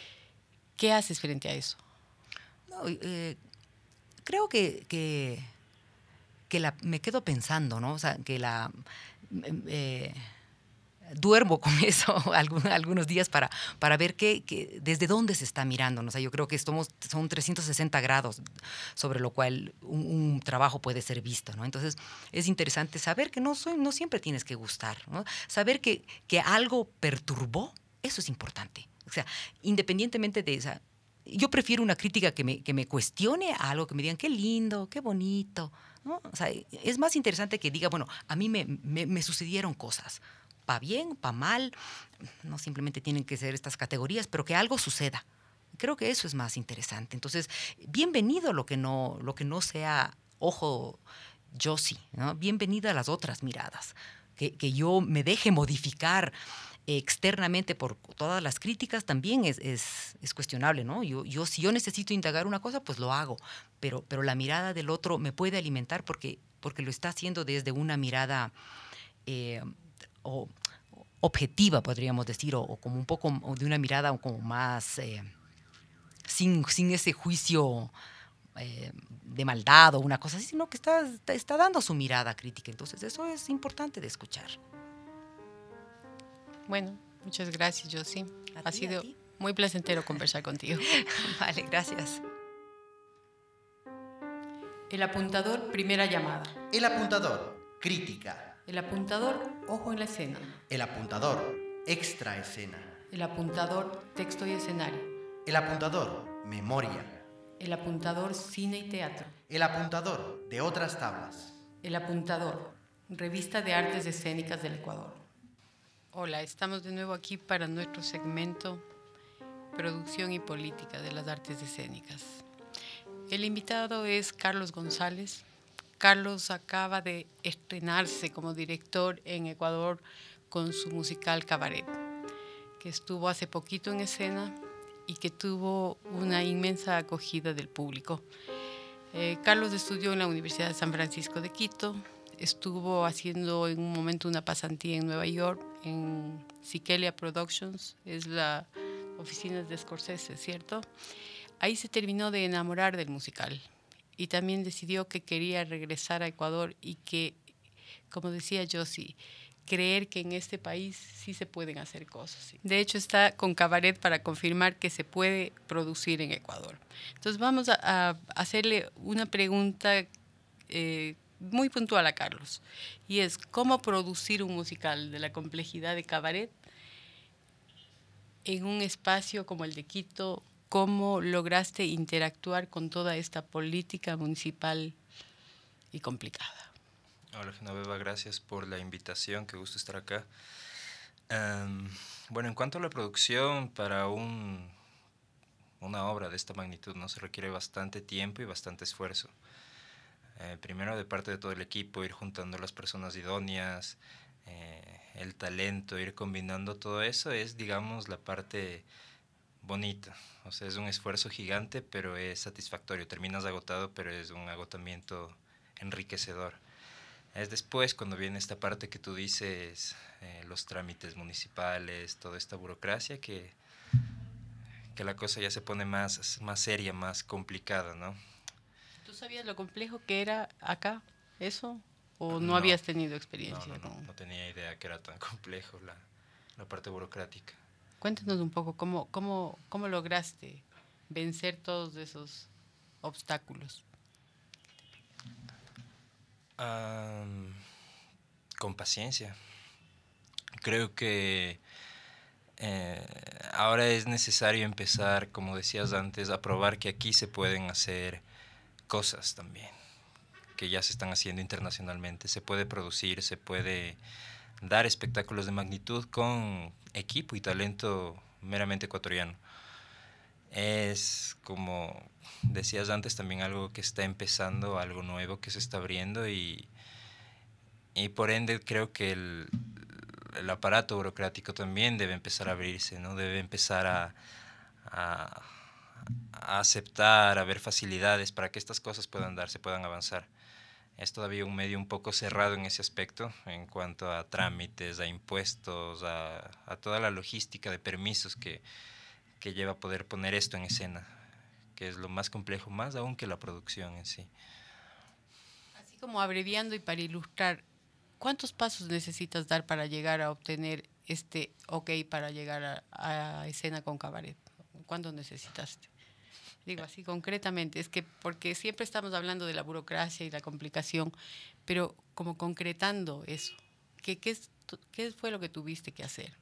¿qué haces frente a eso? No, eh, creo que, que, que la, me quedo pensando, ¿no? O sea, que la... Eh, duermo con eso algunos días para, para ver qué, qué, desde dónde se está mirando. O sea, yo creo que estamos, son trescientos sesenta grados sobre lo cual un, un trabajo puede ser visto, ¿no? Entonces, es interesante saber que no, soy, no siempre tienes que gustar, ¿no? Saber que, que algo perturbó, eso es importante. O sea, independientemente de esa... Yo prefiero una crítica que me, que me cuestione a algo que me digan, qué lindo, qué bonito, ¿no? O sea, es más interesante que diga, bueno, a mí me, me, me sucedieron cosas, pa' bien, pa' mal, no simplemente tienen que ser estas categorías, pero que algo suceda. Creo que eso es más interesante. Entonces, bienvenido lo que no, lo que no sea ojo yo sí, ¿no? Bienvenida a las otras miradas, que, que yo me deje modificar externamente por todas las críticas también es, es, es cuestionable, ¿no? Yo, yo, si yo necesito indagar una cosa, pues lo hago, pero, pero la mirada del otro me puede alimentar porque, porque lo está haciendo desde una mirada eh, o, objetiva, podríamos decir, o, o como un poco de una mirada como más eh, sin, sin ese juicio eh, de maldad o una cosa así, sino que está, está, está dando su mirada crítica. Entonces eso es importante de escuchar. Bueno, muchas gracias, Josie. Ha ti, sido muy placentero conversar contigo. Vale, gracias. El apuntador, primera llamada. El apuntador, crítica. El apuntador, ojo en la escena. El apuntador, extra escena. El apuntador, texto y escenario. El apuntador, memoria. El apuntador, cine y teatro. El apuntador, de otras tablas. El apuntador, revista de artes escénicas del Ecuador. Hola, estamos de nuevo aquí para nuestro segmento Producción y Política de las Artes Escénicas. El invitado es Carlos González. Carlos acaba de estrenarse como director en Ecuador con su musical Cabaret, que estuvo hace poquito en escena y que tuvo una inmensa acogida del público. Eh, Carlos estudió en la Universidad de San Francisco de Quito, estuvo haciendo en un momento una pasantía en Nueva York, en Sikelia Productions, es la oficina de Scorsese, ¿cierto? Ahí se terminó de enamorar del musical y también decidió que quería regresar a Ecuador y que, como decía Josie, creer que en este país sí se pueden hacer cosas. De hecho, está con Cabaret para confirmar que se puede producir en Ecuador. Entonces vamos a, a hacerle una pregunta eh, muy puntual a Carlos, y es ¿cómo producir un musical de la complejidad de Cabaret en un espacio como el de Quito? ¿Cómo lograste interactuar con toda esta política municipal y complicada? Hola Genoveva, gracias por la invitación, qué gusto estar acá. Um, bueno, en cuanto a la producción, para un, una obra de esta magnitud, ¿no? Se requiere bastante tiempo y bastante esfuerzo. Eh, primero de parte de todo el equipo, ir juntando las personas idóneas, eh, el talento, ir combinando todo eso es, digamos, la parte bonita. O sea, es un esfuerzo gigante, pero es satisfactorio. Terminas agotado, pero es un agotamiento enriquecedor. Es después cuando viene esta parte que tú dices, eh, los trámites municipales, toda esta burocracia, que, que la cosa ya se pone más, más seria, más complicada, ¿no? ¿Tú sabías lo complejo que era acá eso? ¿O no No, habías tenido no, experiencia no, no, con...? no tenía idea que era tan complejo la, la parte burocrática. Cuéntanos un poco cómo, cómo, cómo lograste vencer todos esos obstáculos. Um, con paciencia. Creo que eh, ahora es necesario empezar, como decías antes, a probar que aquí se pueden hacer cosas también, que ya se están haciendo internacionalmente. Se puede producir, se puede dar espectáculos de magnitud con equipo y talento meramente ecuatoriano. Es, como decías antes, también algo que está empezando, algo nuevo que se está abriendo y, y por ende creo que el, el aparato burocrático también debe empezar a abrirse, ¿no? Debe empezar a, a, a aceptar, a ver facilidades para que estas cosas puedan darse, puedan avanzar. Es todavía un medio un poco cerrado en ese aspecto, en cuanto a trámites, a impuestos, a, a toda la logística de permisos que, que lleva a poder poner esto en escena, que es lo más complejo, más aún que la producción en sí. Así como abreviando y para ilustrar, ¿cuántos pasos necesitas dar para llegar a obtener este ok para llegar a, a escena con cabaret? ¿Cuánto necesitaste? Digo así concretamente, es que porque siempre estamos hablando de la burocracia y la complicación, pero como concretando eso, ¿qué, qué, es, qué fue lo que tuviste que hacer?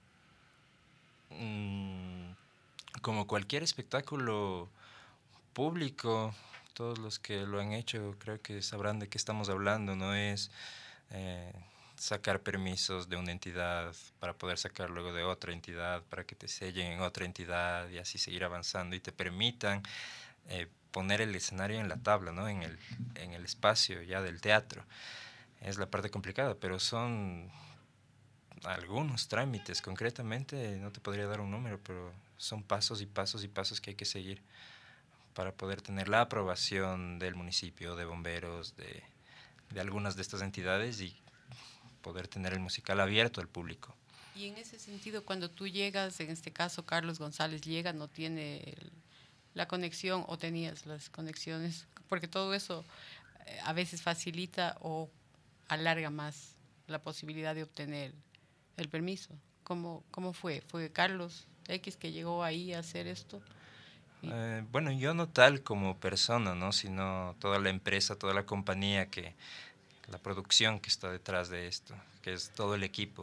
Mm, como cualquier espectáculo público, todos los que lo han hecho creo que sabrán de qué estamos hablando, no es eh, sacar permisos de una entidad para poder sacar luego de otra entidad, para que te sellen en otra entidad y así seguir avanzando y te permitan eh, poner el escenario en la tabla, ¿no? en, el, en el espacio ya del teatro. Es la parte complicada, pero son algunos trámites, concretamente no te podría dar un número, pero son pasos y pasos y pasos que hay que seguir para poder tener la aprobación del municipio, de bomberos, de, de algunas de estas entidades y poder tener el musical abierto al público. Y en ese sentido, cuando tú llegas, en este caso Carlos González llega, no tiene el, la conexión o tenías las conexiones, porque todo eso eh, a veces facilita o alarga más la posibilidad de obtener el permiso. ¿Cómo, cómo fue? ¿Fue Carlos X que llegó ahí a hacer esto? Y Eh, bueno, yo no tal como persona, ¿no? Sino toda la empresa, toda la compañía, que la producción que está detrás de esto, que es todo el equipo.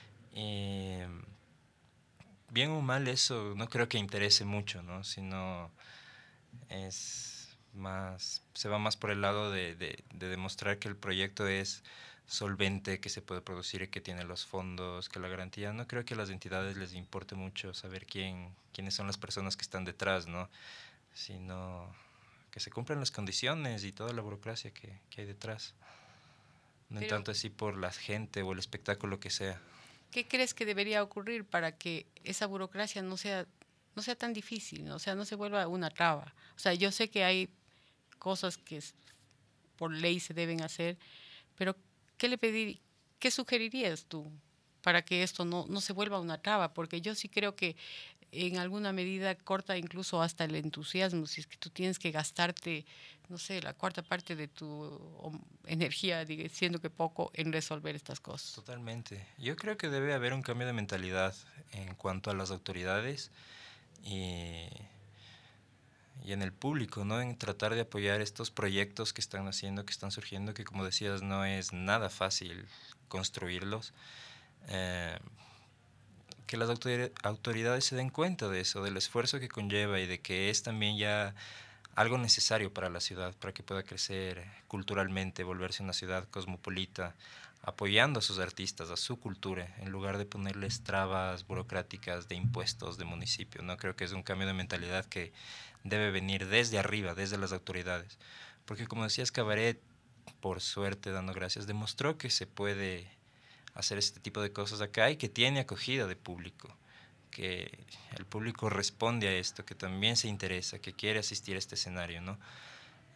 Y bien o mal eso no creo que interese mucho, ¿no? Sino es más, se va más por el lado de, de, de demostrar que el proyecto es solvente, que se puede producir y que tiene los fondos, que la garantía. No creo que a las entidades les importe mucho saber quién, quiénes son las personas que están detrás, ¿no? Sino que se cumplan las condiciones y toda la burocracia que, que hay detrás. No en pero, tanto así por la gente o el espectáculo que sea. ¿qué crees que debería ocurrir para que esa burocracia no sea, no sea tan difícil, ¿no? O sea, no se vuelva una traba? O sea, yo sé que hay cosas que por ley se deben hacer, pero ¿qué le pedir, qué sugerirías tú para que esto no, no se vuelva una traba? Porque yo sí creo que en alguna medida corta incluso hasta el entusiasmo, si es que tú tienes que gastarte, no sé, la cuarta parte de tu energía, siendo que poco, en resolver estas cosas. Totalmente. Yo creo que debe haber un cambio de mentalidad en cuanto a las autoridades y, y en el público, ¿no? En tratar de apoyar estos proyectos que están haciendo, que están surgiendo, que como decías, no es nada fácil construirlos. Eh, que las autoridades se den cuenta de eso, del esfuerzo que conlleva y de que es también ya algo necesario para la ciudad, para que pueda crecer culturalmente, volverse una ciudad cosmopolita, apoyando a sus artistas, a su cultura, en lugar de ponerles trabas burocráticas de impuestos de municipio. No creo que es un cambio de mentalidad que debe venir desde arriba, desde las autoridades. Porque como decías, Cabaret, por suerte, dando gracias, demostró que se puede hacer este tipo de cosas acá y que tiene acogida de público, que el público responde a esto, que también se interesa, que quiere asistir a este escenario, ¿no?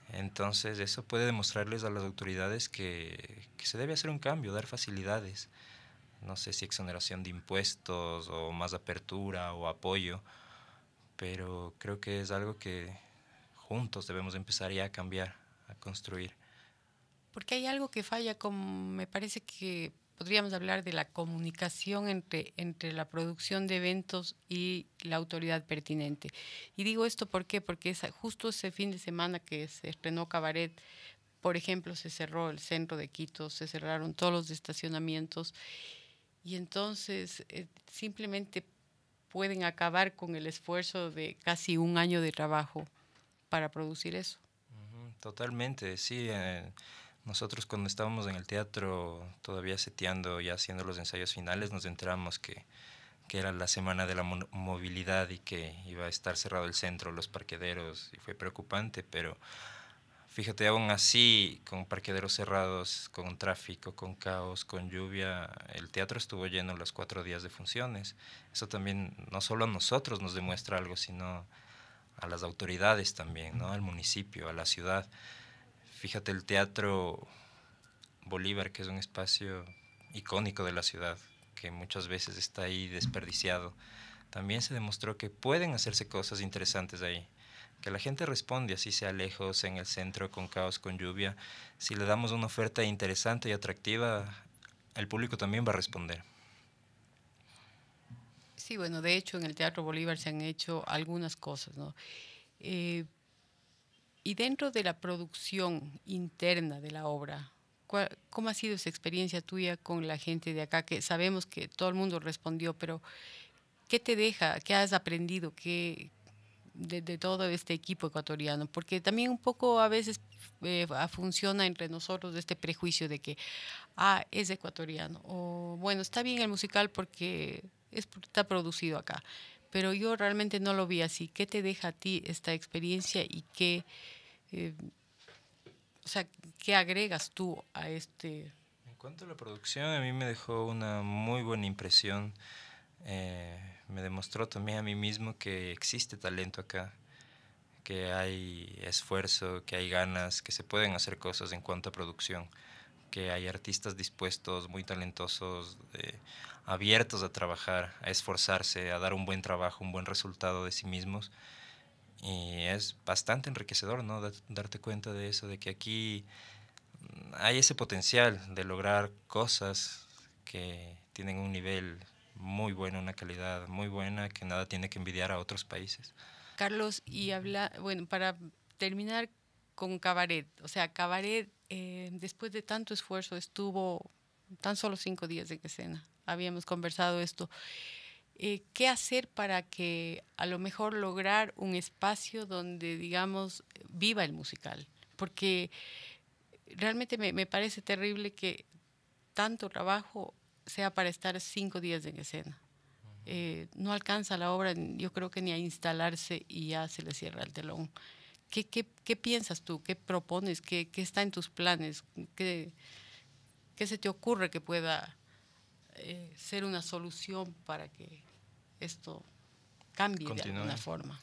Entonces eso puede demostrarles a las autoridades que, que se debe hacer un cambio, dar facilidades. No sé si exoneración de impuestos o más apertura o apoyo, pero creo que es algo que juntos debemos empezar ya a cambiar, a construir. Porque hay algo que falla, como me parece que podríamos hablar de la comunicación entre, entre la producción de eventos y la autoridad pertinente. Y digo esto ¿por qué? Porque es justo ese fin de semana que se estrenó Cabaret, por ejemplo, se cerró el centro de Quito, se cerraron todos los estacionamientos y entonces eh, simplemente pueden acabar con el esfuerzo de casi un año de trabajo para producir eso. Uh-huh, totalmente, sí. Eh, nosotros cuando estábamos en el teatro, todavía seteando, ya haciendo los ensayos finales, nos enteramos que, que era la semana de la mo- movilidad y que iba a estar cerrado el centro, los parquederos, y fue preocupante, pero fíjate, aún así, con parquederos cerrados, con tráfico, con caos, con lluvia, el teatro estuvo lleno los cuatro días de funciones. Eso también no solo a nosotros nos demuestra algo, sino a las autoridades también, ¿no? Al municipio, a la ciudad. Fíjate, el Teatro Bolívar, que es un espacio icónico de la ciudad, que muchas veces está ahí desperdiciado, también se demostró que pueden hacerse cosas interesantes ahí. Que la gente responde, así sea lejos, en el centro, con caos, con lluvia. Si le damos una oferta interesante y atractiva, el público también va a responder. Sí, bueno, de hecho en el Teatro Bolívar se han hecho algunas cosas, ¿no? Eh, y dentro de la producción interna de la obra, ¿cuál- ¿cómo ha sido esa experiencia tuya con la gente de acá? Que sabemos que todo el mundo respondió, pero ¿qué te deja? ¿Qué has aprendido? ¿Qué, de, de todo este equipo ecuatoriano? Porque también un poco a veces eh, a- funciona entre nosotros este prejuicio de que, ah, es ecuatoriano, o bueno, está bien el musical porque es, está producido acá, pero yo realmente no lo vi así. ¿Qué te deja a ti esta experiencia y qué, eh, o sea, qué agregas tú a este? En cuanto a la producción, a mí me dejó una muy buena impresión. Eh, me demostró también a mí mismo que existe talento acá, que hay esfuerzo, que hay ganas, que se pueden hacer cosas en cuanto a producción, que hay artistas dispuestos, muy talentosos, eh, abiertos a trabajar, a esforzarse, a dar un buen trabajo, un buen resultado de sí mismos. Y es bastante enriquecedor, ¿no? Da- darte cuenta de eso, de que aquí mm, hay ese potencial de lograr cosas que tienen un nivel muy bueno, una calidad muy buena, que nada tiene que envidiar a otros países. Carlos, y habla, bueno, para terminar con Cabaret, o sea, Cabaret, eh, después de tanto esfuerzo, estuvo tan solo cinco días en escena. Habíamos conversado esto. Eh, ¿qué hacer para que a lo mejor lograr un espacio donde, digamos, viva el musical? Porque realmente me, me parece terrible que tanto trabajo sea para estar cinco días en escena. Eh, no alcanza la obra, yo creo que ni a instalarse y ya se le cierra el telón. ¿Qué, qué, qué piensas tú? ¿Qué propones? ¿Qué, qué está en tus planes? ¿Qué, qué se te ocurre que pueda eh, ser una solución para que esto cambie de alguna Continúe. forma?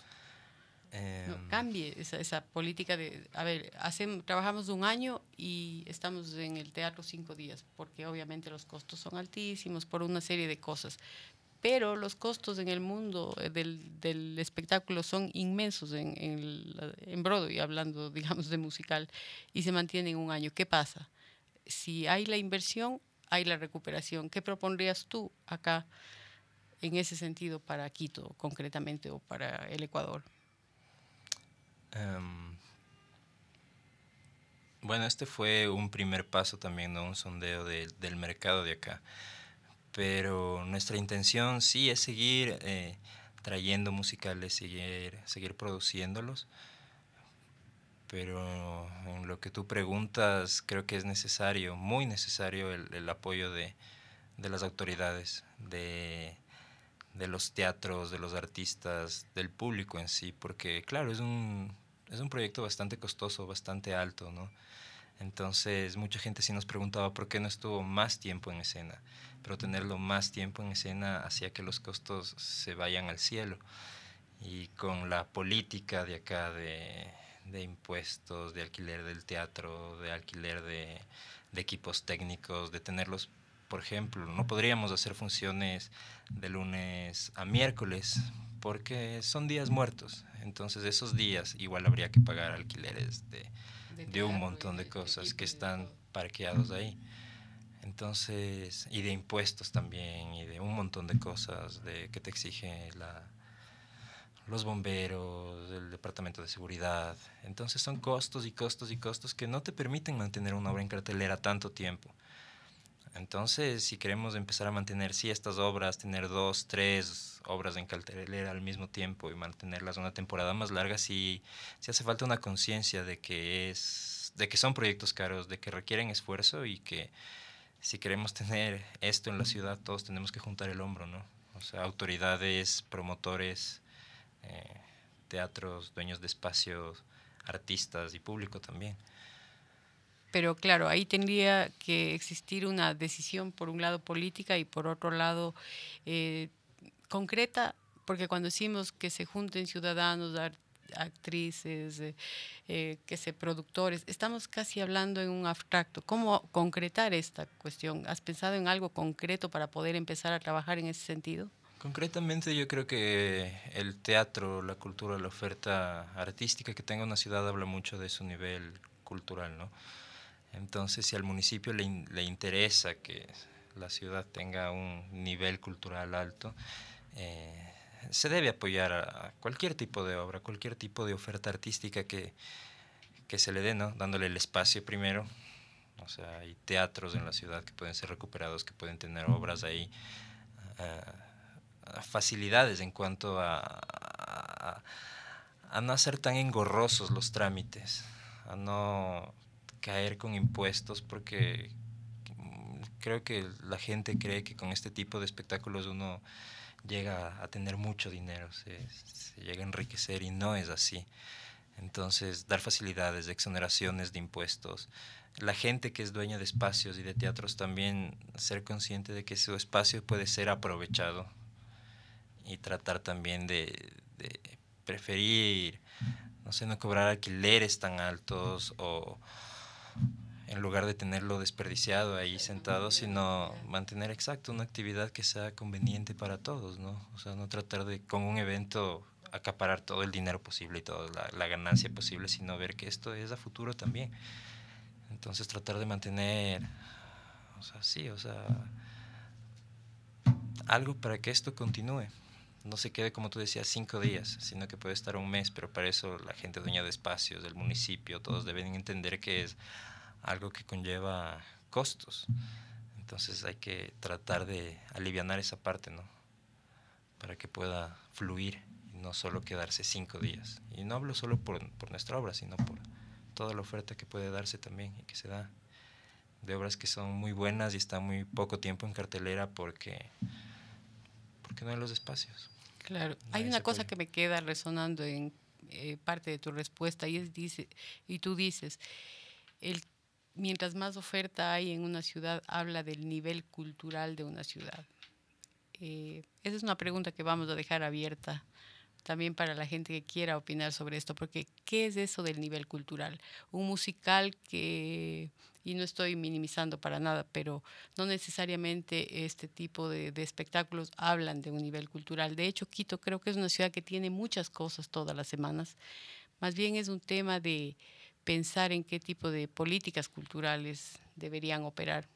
Eh, No, cambie esa, esa política de, a ver, hacemos, trabajamos un año y estamos en el teatro cinco días, porque obviamente los costos son altísimos por una serie de cosas. Pero los costos en el mundo eh, del, del espectáculo son inmensos en, en, la- en Broadway, hablando, digamos, de musical, y se mantienen un año. ¿Qué pasa? Si hay la inversión, hay la recuperación. ¿Qué propondrías tú acá en ese sentido para Quito, concretamente, o para el Ecuador? em, bueno, este fue un primer paso también, ¿no? Un sondeo de- del mercado de acá. Pero nuestra intención sí es seguir eh, trayendo musicales, seguir, seguir produciéndolos. Pero en lo que tú preguntas, creo que es necesario, muy necesario el, el apoyo de, de las autoridades, de, de los teatros, de los artistas, del público en sí, porque claro, es un, es un proyecto bastante costoso, bastante alto, ¿no? Entonces mucha gente sí nos preguntaba por qué no estuvo más tiempo en escena, pero tenerlo más tiempo en escena hacía que los costos se vayan al cielo. Y con la política de acá de, de impuestos, de alquiler del teatro, de alquiler de, de equipos técnicos, de tenerlos, por ejemplo, no podríamos hacer funciones de lunes a miércoles porque son días muertos. Entonces esos días igual habría que pagar alquileres de, de, de un montón de cosas que están parqueados ahí. Entonces, y de impuestos también, y de un montón de cosas de que te exige la, los bomberos, el departamento de seguridad. Entonces son costos y costos y costos que no te permiten mantener una obra en cartelera tanto tiempo. Entonces, si queremos empezar a mantener, sí, estas obras, tener dos, tres obras en cartelera al mismo tiempo y mantenerlas una temporada más larga, sí, sí hace falta una conciencia de que es, de que son proyectos caros, de que requieren esfuerzo y que si queremos tener esto en la ciudad, todos tenemos que juntar el hombro, ¿no? O sea, autoridades, promotores, eh, teatros, dueños de espacios, artistas y público también. Pero claro, ahí tendría que existir una decisión, por un lado política y por otro lado eh, concreta, porque cuando decimos que se junten ciudadanos, art actrices, eh, eh, que se productores, estamos casi hablando en un abstracto. ¿Cómo concretar esta cuestión? ¿Has pensado en algo concreto para poder empezar a trabajar en ese sentido? Concretamente yo creo que el teatro, la cultura, la oferta artística que tenga una ciudad habla mucho de su nivel cultural, ¿no? Entonces, si al municipio le, in, le interesa que la ciudad tenga un nivel cultural alto, eh, se debe apoyar a cualquier tipo de obra, cualquier tipo de oferta artística que, que se le dé, ¿no? Dándole el espacio primero. O sea, hay teatros en la ciudad que pueden ser recuperados, que pueden tener obras ahí, uh, facilidades en cuanto a, a, a no hacer tan engorrosos los trámites, a no caer con impuestos, porque creo que la gente cree que con este tipo de espectáculos uno llega a tener mucho dinero, se, se llega a enriquecer y no es así. Entonces, dar facilidades de exoneraciones de impuestos. La gente que es dueña de espacios y de teatros también ser consciente de que su espacio puede ser aprovechado y tratar también de, de preferir, no sé, no cobrar alquileres tan altos o en lugar de tenerlo desperdiciado ahí sentado, sino mantener exacto una actividad que sea conveniente para todos, ¿no? O sea, no tratar de con un evento acaparar todo el dinero posible y toda la, la ganancia posible, sino ver que esto es a futuro también. Entonces tratar de mantener, o sea, sí, o sea, algo para que esto continúe. No se quede, como tú decías, cinco días, sino que puede estar un mes, pero para eso la gente dueña de espacios, del municipio, todos deben entender que es algo que conlleva costos. Entonces hay que tratar de alivianar esa parte, ¿no? Para que pueda fluir y no solo quedarse cinco días. Y no hablo solo por, por nuestra obra, sino por toda la oferta que puede darse también y que se da de obras que son muy buenas y están muy poco tiempo en cartelera porque, porque no hay los espacios. Claro, hay una cosa que me queda resonando en eh, parte de tu respuesta y es dice y tú dices el mientras más oferta hay en una ciudad habla del nivel cultural de una ciudad. Eh, esa es una pregunta que vamos a dejar abierta también para la gente que quiera opinar sobre esto, porque ¿qué es eso del nivel cultural? Un musical que, y no estoy minimizando para nada, pero no necesariamente este tipo de, de espectáculos hablan de un nivel cultural. De hecho, Quito creo que es una ciudad que tiene muchas cosas todas las semanas. Más bien es un tema de pensar en qué tipo de políticas culturales deberían operar.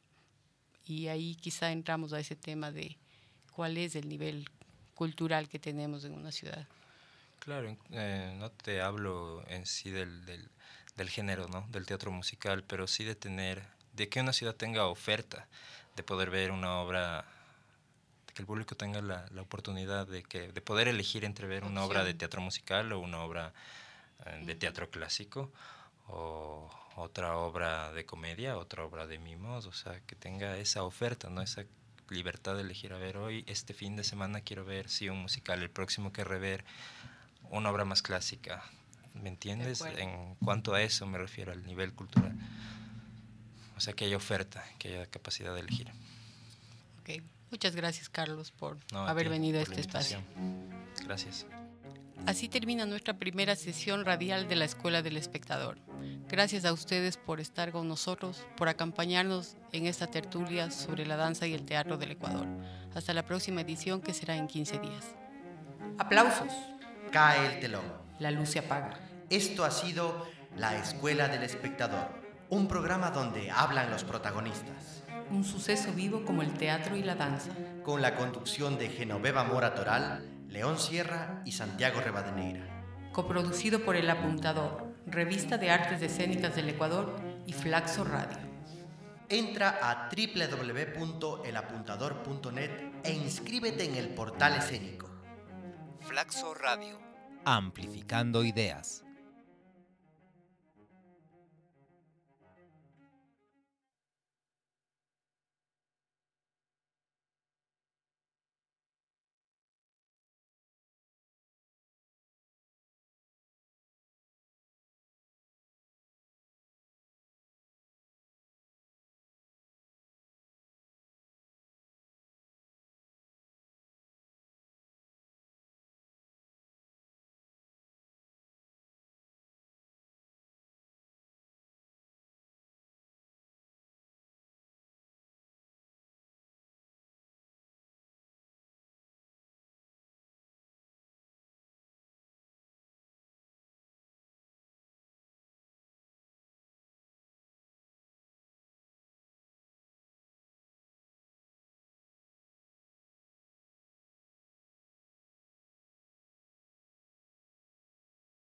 Y ahí quizá entramos a ese tema de cuál es el nivel cultural que tenemos en una ciudad. Claro, eh, no te hablo en sí del, del, del género, ¿no? Del teatro musical, pero sí de tener, de que una ciudad tenga oferta, de poder ver una obra, de que el público tenga la, la oportunidad de, que, de poder elegir entre ver una Opción. obra de teatro musical o una obra eh, de teatro clásico o otra obra de comedia, otra obra de mimos, o sea, que tenga esa oferta, ¿no? Esa libertad de elegir, a ver, hoy, este fin de semana quiero ver, sí, un musical, el próximo que rever una obra más clásica, ¿me entiendes? En cuanto a eso me refiero al nivel cultural. O sea, que haya oferta, que haya capacidad de elegir. Ok, muchas gracias Carlos por no, haber ti, venido por a este espacio. Gracias. Así termina nuestra primera sesión radial de la Escuela del Espectador. Gracias a ustedes por estar con nosotros, por acompañarnos en esta tertulia sobre la danza y el teatro del Ecuador. Hasta la próxima edición, que será en quince días. Aplausos. Cae el telón. La luz se apaga. Esto ha sido La Escuela del Espectador, un programa donde hablan los protagonistas. Un suceso vivo como el teatro y la danza. Con la conducción de Genoveva Mora Toral, León Sierra y Santiago Rivadeneira. Coproducido por El Apuntador, Revista de Artes Escénicas del Ecuador y Flaxo Radio. Entra a doble u doble u doble u punto el apuntador punto net e inscríbete en el portal escénico. Flaxo Radio. Amplificando ideas.